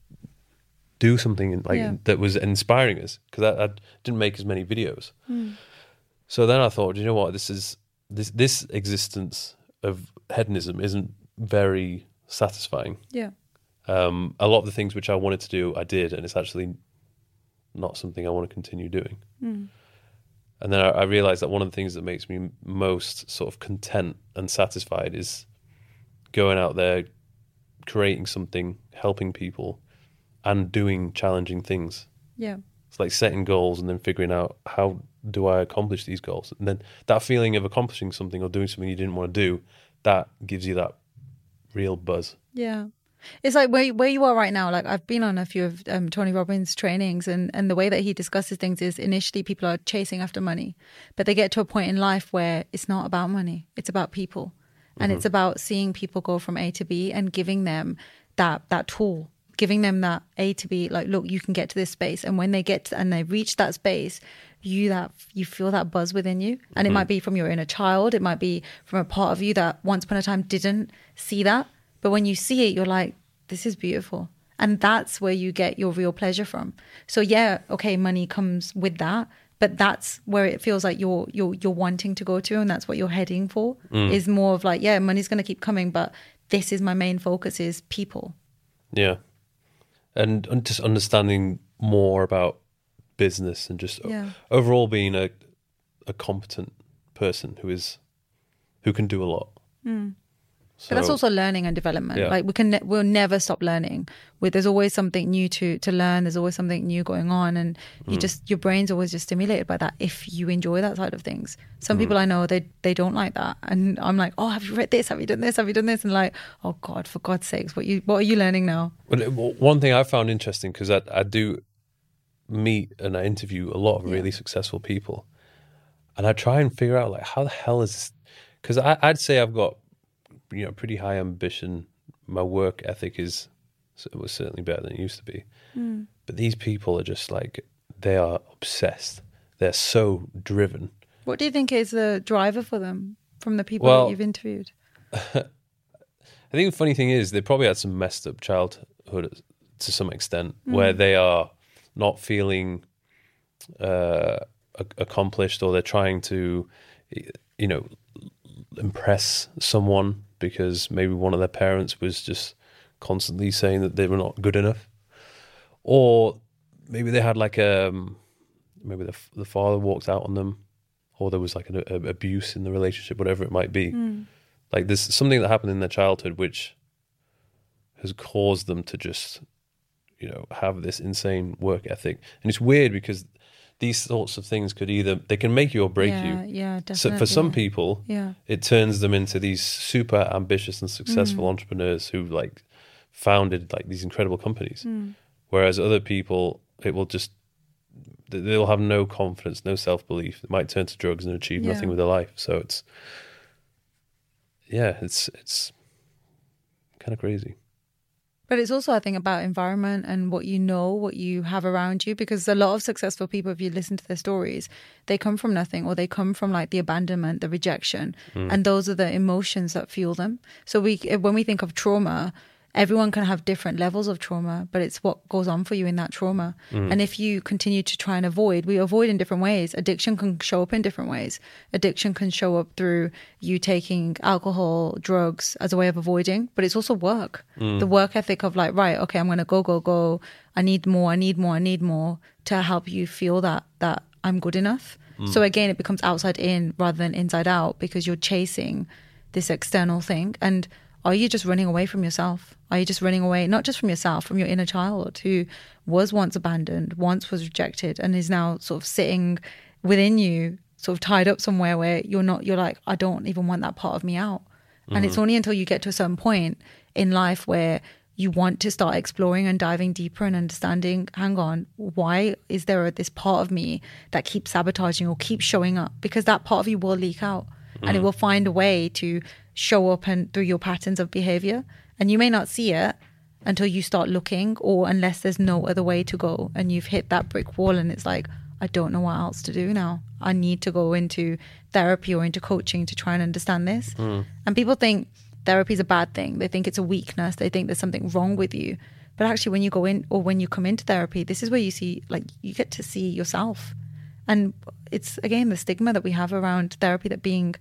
do something like yeah. that was inspiring us? Because I, I didn't make as many videos. Mm. So then I thought, you know what, this is this this existence of hedonism isn't very satisfying. Yeah. Um, a lot of the things which I wanted to do, I did, and it's actually not something I want to continue doing. Mm. And then I, I realized that one of the things that makes me most sort of content and satisfied is going out there, creating something, helping people, and doing challenging things. Yeah. It's like setting goals and then figuring out how do I accomplish these goals. And then that feeling of accomplishing something or doing something you didn't want to do, that gives you that real buzz. Yeah. It's like where where you are right now. Like I've been on a few of um, Tony Robbins' trainings, and, and the way that he discusses things is initially people are chasing after money, but they get to a point in life where it's not about money. It's about people, and mm-hmm. it's about seeing people go from A to B and giving them that that tool, giving them that A to B. Like, look, you can get to this space, and when they get to, and they reach that space, you that you feel that buzz within you, and mm-hmm. it might be from your inner child, it might be from a part of you that once upon a time didn't see that. But when you see it, you're like, this is beautiful. And that's where you get your real pleasure from. So yeah, okay, money comes with that, but that's where it feels like you're you're you're wanting to go to, and that's what you're heading for. Mm. Is more of like, yeah, money's going to keep coming, but this is my main focus is people. Yeah. And, and just understanding more about business and just yeah. o- overall being a a competent person who is who can do a lot. Mm. So, but that's also learning and development. Yeah. Like we can, ne- we'll never stop learning. With there's always something new to to learn. There's always something new going on, and you mm. just your brain's always just stimulated by that. If you enjoy that side of things, some mm. people I know they they don't like that, and I'm like, oh, have you read this? Have you done this? Have you done this? And like, oh God, for God's sakes, what you what are you learning now? Well, one thing I found interesting because I I do meet and I interview a lot of really yeah. successful people, and I try and figure out like how the hell is because I'd say I've got. You know, pretty high ambition. My work ethic is was certainly better than it used to be. Mm. But these people are just like they are obsessed. They're so driven. What do you think is the driver for them from the people well, that you've interviewed? I think the funny thing is they probably had some messed up childhood to some extent, mm. where they are not feeling uh, accomplished, or they're trying to, you know, impress someone. Because maybe one of their parents was just constantly saying that they were not good enough, or maybe they had like a maybe the the father walked out on them, or there was like an a, abuse in the relationship, whatever it might be. Mm. Like there's something that happened in their childhood which has caused them to just, you know, have this insane work ethic, and it's weird because these sorts of things could either they can make you or break yeah, you. Yeah, definitely. So for some people, yeah. it turns them into these super ambitious and successful mm. entrepreneurs who like founded like these incredible companies. Mm. Whereas other people, it will just they'll have no confidence, no self-belief. They might turn to drugs and achieve yeah. nothing with their life. So it's yeah, it's it's kind of crazy. But it's also, I think, about environment and what you know, what you have around you. Because a lot of successful people, if you listen to their stories, they come from nothing, or they come from like the abandonment, the rejection. Mm. And those are the emotions that fuel them. So we, when we think of trauma, everyone can have different levels of trauma, but it's what goes on for you in that trauma. Mm. And if you continue to try and avoid, we avoid in different ways. Addiction can show up in different ways. Addiction can show up through you taking alcohol, drugs as a way of avoiding, but it's also work. Mm. The work ethic of like, right, okay, I'm going to go, go, go. I need more, I need more, I need more to help you feel that, that I'm good enough. Mm. So again, it becomes outside in rather than inside out, because you're chasing this external thing. And are you just running away from yourself? Are you just running away, not just from yourself, from your inner child who was once abandoned, once was rejected, and is now sort of sitting within you, sort of tied up somewhere where you're not, you're like, I don't even want that part of me out. Mm-hmm. And it's only until you get to a certain point in life where you want to start exploring and diving deeper and understanding, hang on, why is there this part of me that keeps sabotaging or keeps showing up? Because that part of you will leak out. Mm. And it will find a way to show up and through your patterns of behavior. And you may not see it until you start looking, or unless there's no other way to go and you've hit that brick wall and it's like, I don't know what else to do now. I need to go into therapy or into coaching to try and understand this. Mm. And people think therapy is a bad thing. They think it's a weakness. They think there's something wrong with you. But actually, when you go in, or when you come into therapy, this is where you see, like, you get to see yourself. And it's, again, the stigma that we have around therapy, that being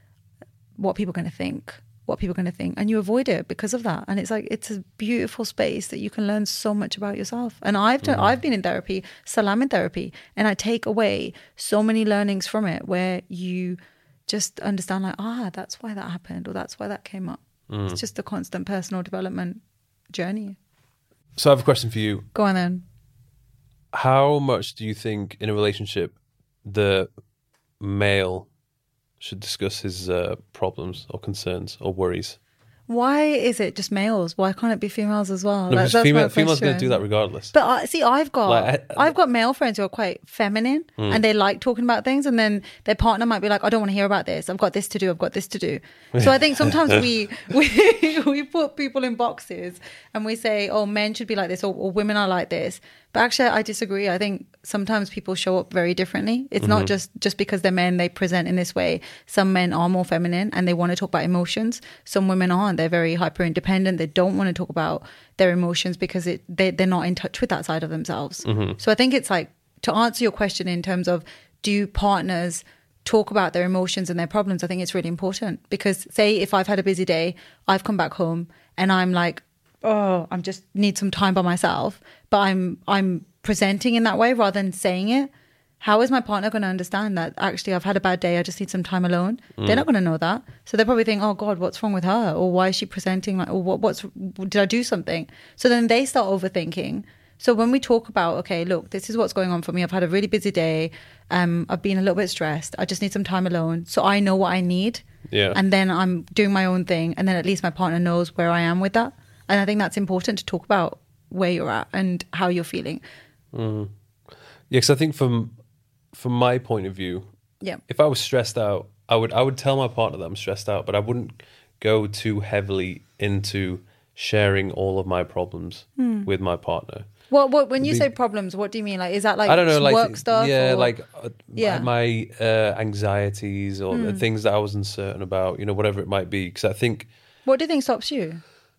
what people are going to think, what people are going to think. And you avoid it because of that. And it's like, it's a beautiful space that you can learn so much about yourself. And I've done, mm-hmm. I've been in therapy, Salam in therapy, and I take away so many learnings from it, where you just understand, like, ah, that's why that happened, or that's why that came up. Mm. It's just a constant personal development journey. So I have a question for you. Go on then. How much do you think in a relationship the male should discuss his uh, problems or concerns or worries? Why is it just males? Why can't it be females as well? No, like, because female, females going to do that regardless. But uh, see, I've got like, I, I've got male friends who are quite feminine, mm. and they like talking about things, and then their partner might be like, I don't want to hear about this. I've got this to do. I've got this to do. So I think sometimes we we we put people in boxes and we say, oh, men should be like this, or, or women are like this. But actually, I disagree. I think sometimes people show up very differently. It's mm-hmm. not just, just because they're men, they present in this way. Some men are more feminine and they want to talk about emotions. Some women aren't. They're very hyper independent. They don't want to talk about their emotions because it, they, they're not in touch with that side of themselves. Mm-hmm. So I think it's like, to answer your question in terms of, do partners talk about their emotions and their problems? I think it's really important, because say if I've had a busy day, I've come back home and I'm like, oh, I'm just need some time by myself, but I'm I'm presenting in that way rather than saying it. How is my partner going to understand that actually I've had a bad day, I just need some time alone? Mm. They're not going to know that. So they probably think, oh God, what's wrong with her? Or why is she presenting like, or what, what's, did I do something? So then they start overthinking. So when we talk about, okay, look, this is what's going on for me. I've had a really busy day. Um, I've been a little bit stressed. I just need some time alone. So I know what I need. Yeah. And then I'm doing my own thing. And then at least my partner knows where I am with that. And I think that's important to talk about where you're at and how you're feeling. Mm. Yeah, because I think from from my point of view, yeah, if I was stressed out, I would I would tell my partner that I'm stressed out, but I wouldn't go too heavily into sharing all of my problems mm. with my partner. What what when you be, say problems, what do you mean? Like, is that like I don't know, like work stuff? Yeah, or? like uh, yeah. my, my uh, anxieties or mm. the things that I was uncertain about, you know, whatever it might be. Because I think, what do you think stops you?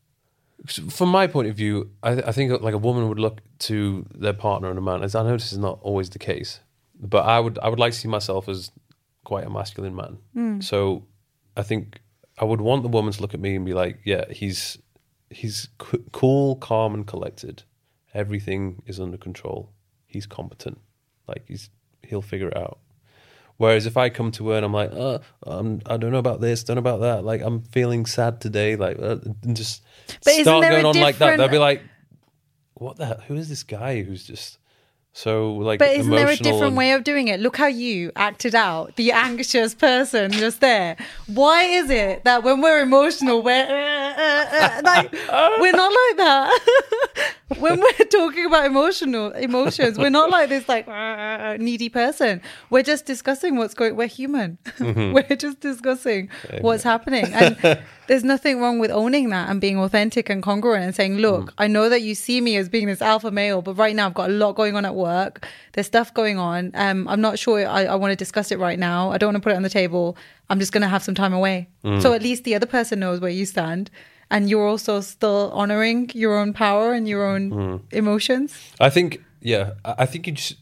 From my point of view, I, I think like a woman would look to their partner and a man. As I know this is not always the case, but I would I would like to see myself as quite a masculine man. Mm. So I think I would want the woman to look at me and be like, yeah, he's he's c- cool, calm, and collected. Everything is under control. He's competent. Like he's he'll figure it out. Whereas if I come to her and I'm like, oh, um, I don't know about this, don't know about that. Like I'm feeling sad today. Like uh, and just but start going on different... like that. They'll be like, what the hell? Who is this guy who's just so like But isn't there a different and... way of doing it? Look how you acted out, the anxious person just there. Why is it that when we're emotional, we're uh, uh, uh, like we're not like that? When we're talking about emotional emotions, we're not like this like uh, needy person. We're just discussing what's going. We're human. Mm-hmm. We're just discussing Amen. what's happening. And There's nothing wrong with owning that and being authentic and congruent and saying, look, mm. I know that you see me as being this alpha male, but right now I've got a lot going on at work. There's stuff going on. Um, I'm not sure I, I want to discuss it right now. I don't want to put it on the table. I'm just going to have some time away. Mm. So at least the other person knows where you stand. And you're also still honoring your own power and your own mm. emotions. I think, yeah, I think you just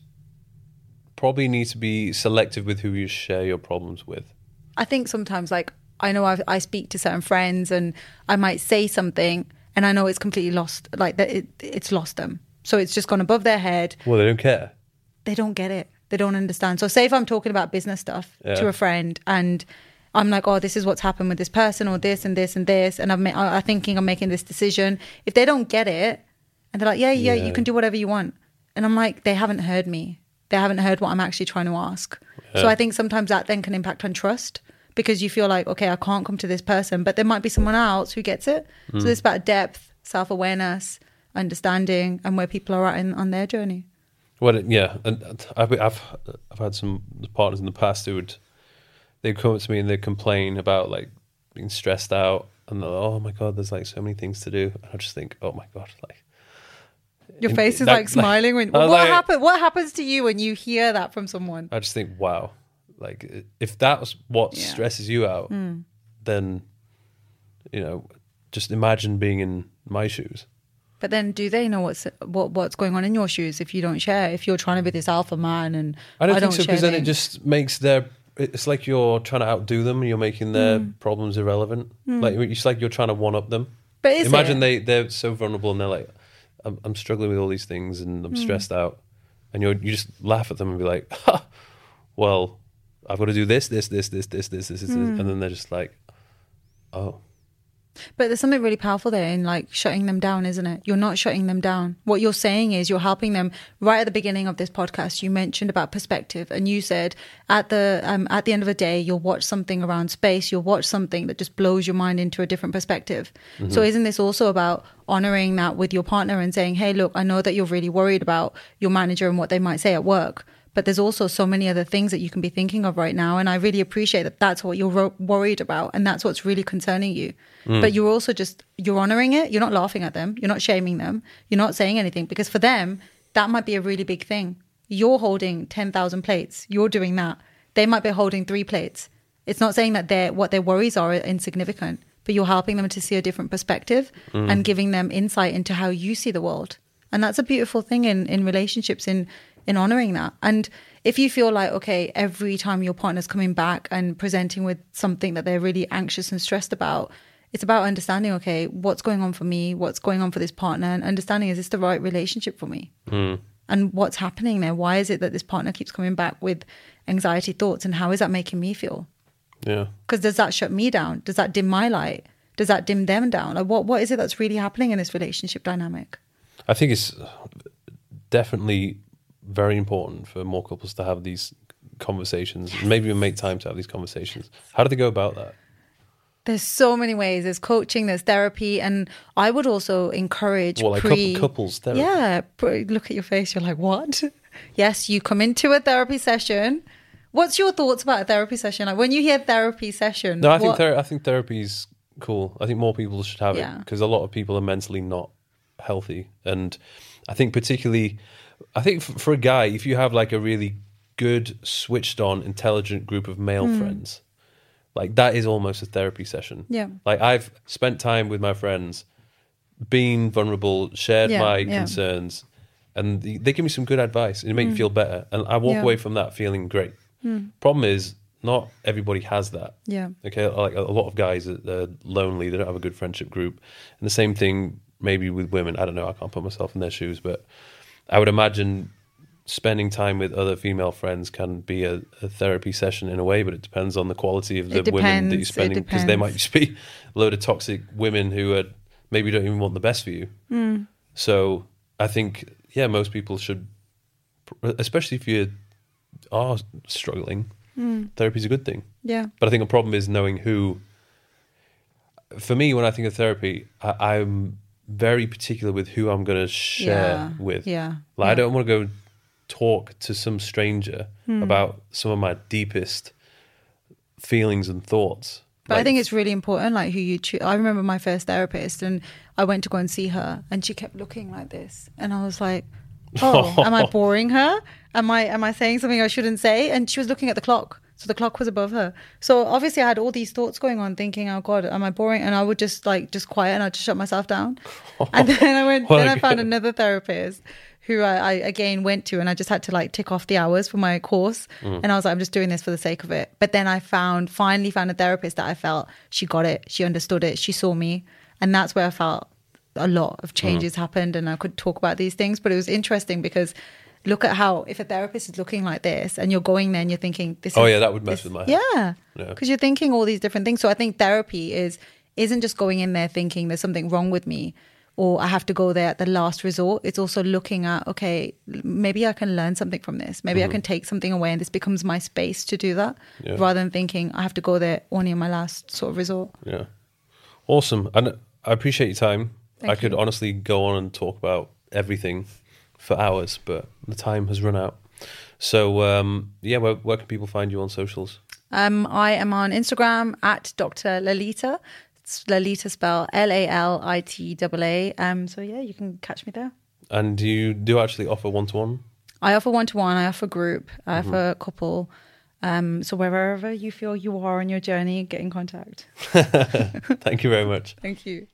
probably need to be selective with who you share your problems with. I think sometimes, like, I know I've, I speak to certain friends and I might say something and I know it's completely lost, like that it, it's lost them. So it's just gone above their head. Well, they don't care. They don't get it. They don't understand. So say if I'm talking about business stuff yeah. to a friend and I'm like, oh, this is what's happened with this person or this and this and this. And I'm, I'm thinking I'm making this decision. If they don't get it and they're like, yeah, yeah, yeah, you can do whatever you want. And I'm like, they haven't heard me. They haven't heard what I'm actually trying to ask. Yeah. So I think sometimes that then can impact on trust. Because you feel like, okay, I can't come to this person, but there might be someone else who gets it. Mm. So it's about depth, self-awareness, understanding, and where people are at in, on their journey. Well, yeah, and I've I've I've had some partners in the past who would they'd come up to me and they'd complain about like being stressed out, and they're like, oh my god, there's like so many things to do. And I just think, oh my god, like your in, face is that, like smiling when what like, happens. What happens to you when you hear that from someone? I just think, wow. Like, if that's what yeah. stresses you out, mm. then, you know, just imagine being in my shoes. But then do they know what's what, what's going on in your shoes if you don't share? If you're trying to be this alpha man and I don't I think don't so, because then it just makes their... It's like you're trying to outdo them and you're making their mm. problems irrelevant. Mm. Like, it's like you're trying to one-up them. But is Imagine it? they, they're so vulnerable and they're like, I'm, I'm struggling with all these things and I'm mm. stressed out. And you you just laugh at them and be like, ha, well... I've got to do this, this, this, this, this, this, this, this, mm. and then they're just like, oh. But there's something really powerful there in like shutting them down, isn't it? You're not shutting them down. What you're saying is you're helping them. Right at the beginning of this podcast, you mentioned about perspective, and you said at the um, at the end of the day, you'll watch something around space. You'll watch something that just blows your mind into a different perspective. Mm-hmm. So isn't this also about honoring that with your partner and saying, hey, look, I know that you're really worried about your manager and what they might say at work. But there's also so many other things that you can be thinking of right now. And I really appreciate that that's what you're ro- worried about. And that's what's really concerning you. Mm. But you're also just, you're honoring it. You're not laughing at them. You're not shaming them. You're not saying anything. Because for them, that might be a really big thing. You're holding ten thousand plates. You're doing that. They might be holding three plates. It's not saying that they're, what their worries are insignificant. But you're helping them to see a different perspective mm. and giving them insight into how you see the world. And that's a beautiful thing in, in relationships, in in honoring that. And if you feel like, okay, every time your partner's coming back and presenting with something that they're really anxious and stressed about, it's about understanding, okay, what's going on for me? What's going on for this partner? And understanding, is this the right relationship for me? Mm. And what's happening there? Why is it that this partner keeps coming back with anxiety thoughts? And how is that making me feel? Yeah. Because does that shut me down? Does that dim my light? Does that dim them down? Like what, what is it that's really happening in this relationship dynamic? I think it's definitely very important for more couples to have these conversations. Yes. Maybe even make time to have these conversations. How do they go about that? There's so many ways. There's coaching, there's therapy, and I would also encourage well, like pre- couples therapy. Yeah, look at your face. You're like, what? Yes, you come into a therapy session. What's your thoughts about a therapy session? Like when you hear therapy session, no, I what- think ther- I think therapy's cool. I think more people should have yeah. it because a lot of people are mentally not healthy, and I think particularly. I think for a guy, if you have like a really good, switched on, intelligent group of male mm. friends, like that is almost a therapy session. Yeah. Like I've spent time with my friends, been vulnerable, shared yeah, my yeah. concerns, and they give me some good advice and it makes mm. me feel better. And I walk yeah. away from that feeling great. Mm. Problem is, not everybody has that. Yeah. Okay. Like a lot of guys are lonely. They don't have a good friendship group. And the same thing maybe with women. I don't know. I can't put myself in their shoes, but I would imagine spending time with other female friends can be a, a therapy session in a way, but it depends on the quality of the depends, women that you're spending, because they might just be a load of toxic women who are maybe don't even want the best for you. Mm. So I think, yeah, most people should, especially if you are struggling, mm. therapy is a good thing. Yeah. But I think a problem is knowing who. For me, when I think of therapy, I, I'm very particular with who I'm going to share yeah. with. Yeah. Like yeah. I don't want to go talk to some stranger mm. about some of my deepest feelings and thoughts. But like, I think it's really important, like who you choose. I remember my first therapist, and I went to go and see her, and she kept looking like this, and I was like, "Oh, am I boring her? Am I am I saying something I shouldn't say?" And she was looking at the clock, so the clock was above her. So obviously, I had all these thoughts going on, thinking, "Oh God, am I boring?" And I would just like just quiet, and I'd just shut myself down. And then I went. Then I found another therapist who I, I again went to, and I just had to like tick off the hours for my course. Mm. And I was like, I'm just doing this for the sake of it. But then I found, finally found a therapist that I felt she got it, she understood it, she saw me. And that's where I felt a lot of changes mm. happened, and I could talk about these things. But it was interesting because look at how, if a therapist is looking like this and you're going there and you're thinking, this oh is, yeah, that would mess this, with my head. Yeah. Because yeah. you're thinking all these different things. So I think therapy is, isn't just going in there thinking there's something wrong with me, or I have to go there at the last resort. It's also looking at, okay, maybe I can learn something from this. Maybe mm-hmm. I can take something away, and this becomes my space to do that, yeah. rather than thinking I have to go there only on my last sort of resort. Yeah. Awesome. And I appreciate your time. Thank I could you. honestly go on and talk about everything for hours, but the time has run out. So, um, yeah, where, where can people find you on socials? Um, I am on Instagram at Doctor Lalita. It's Lalita spelled L A L I T A A. Um, so yeah, you can catch me there. And do you do actually offer one-to-one? I offer one-to-one, I offer group, I mm-hmm. offer couple. Um, so wherever you feel you are on your journey, get in contact. Thank you very much. Thank you.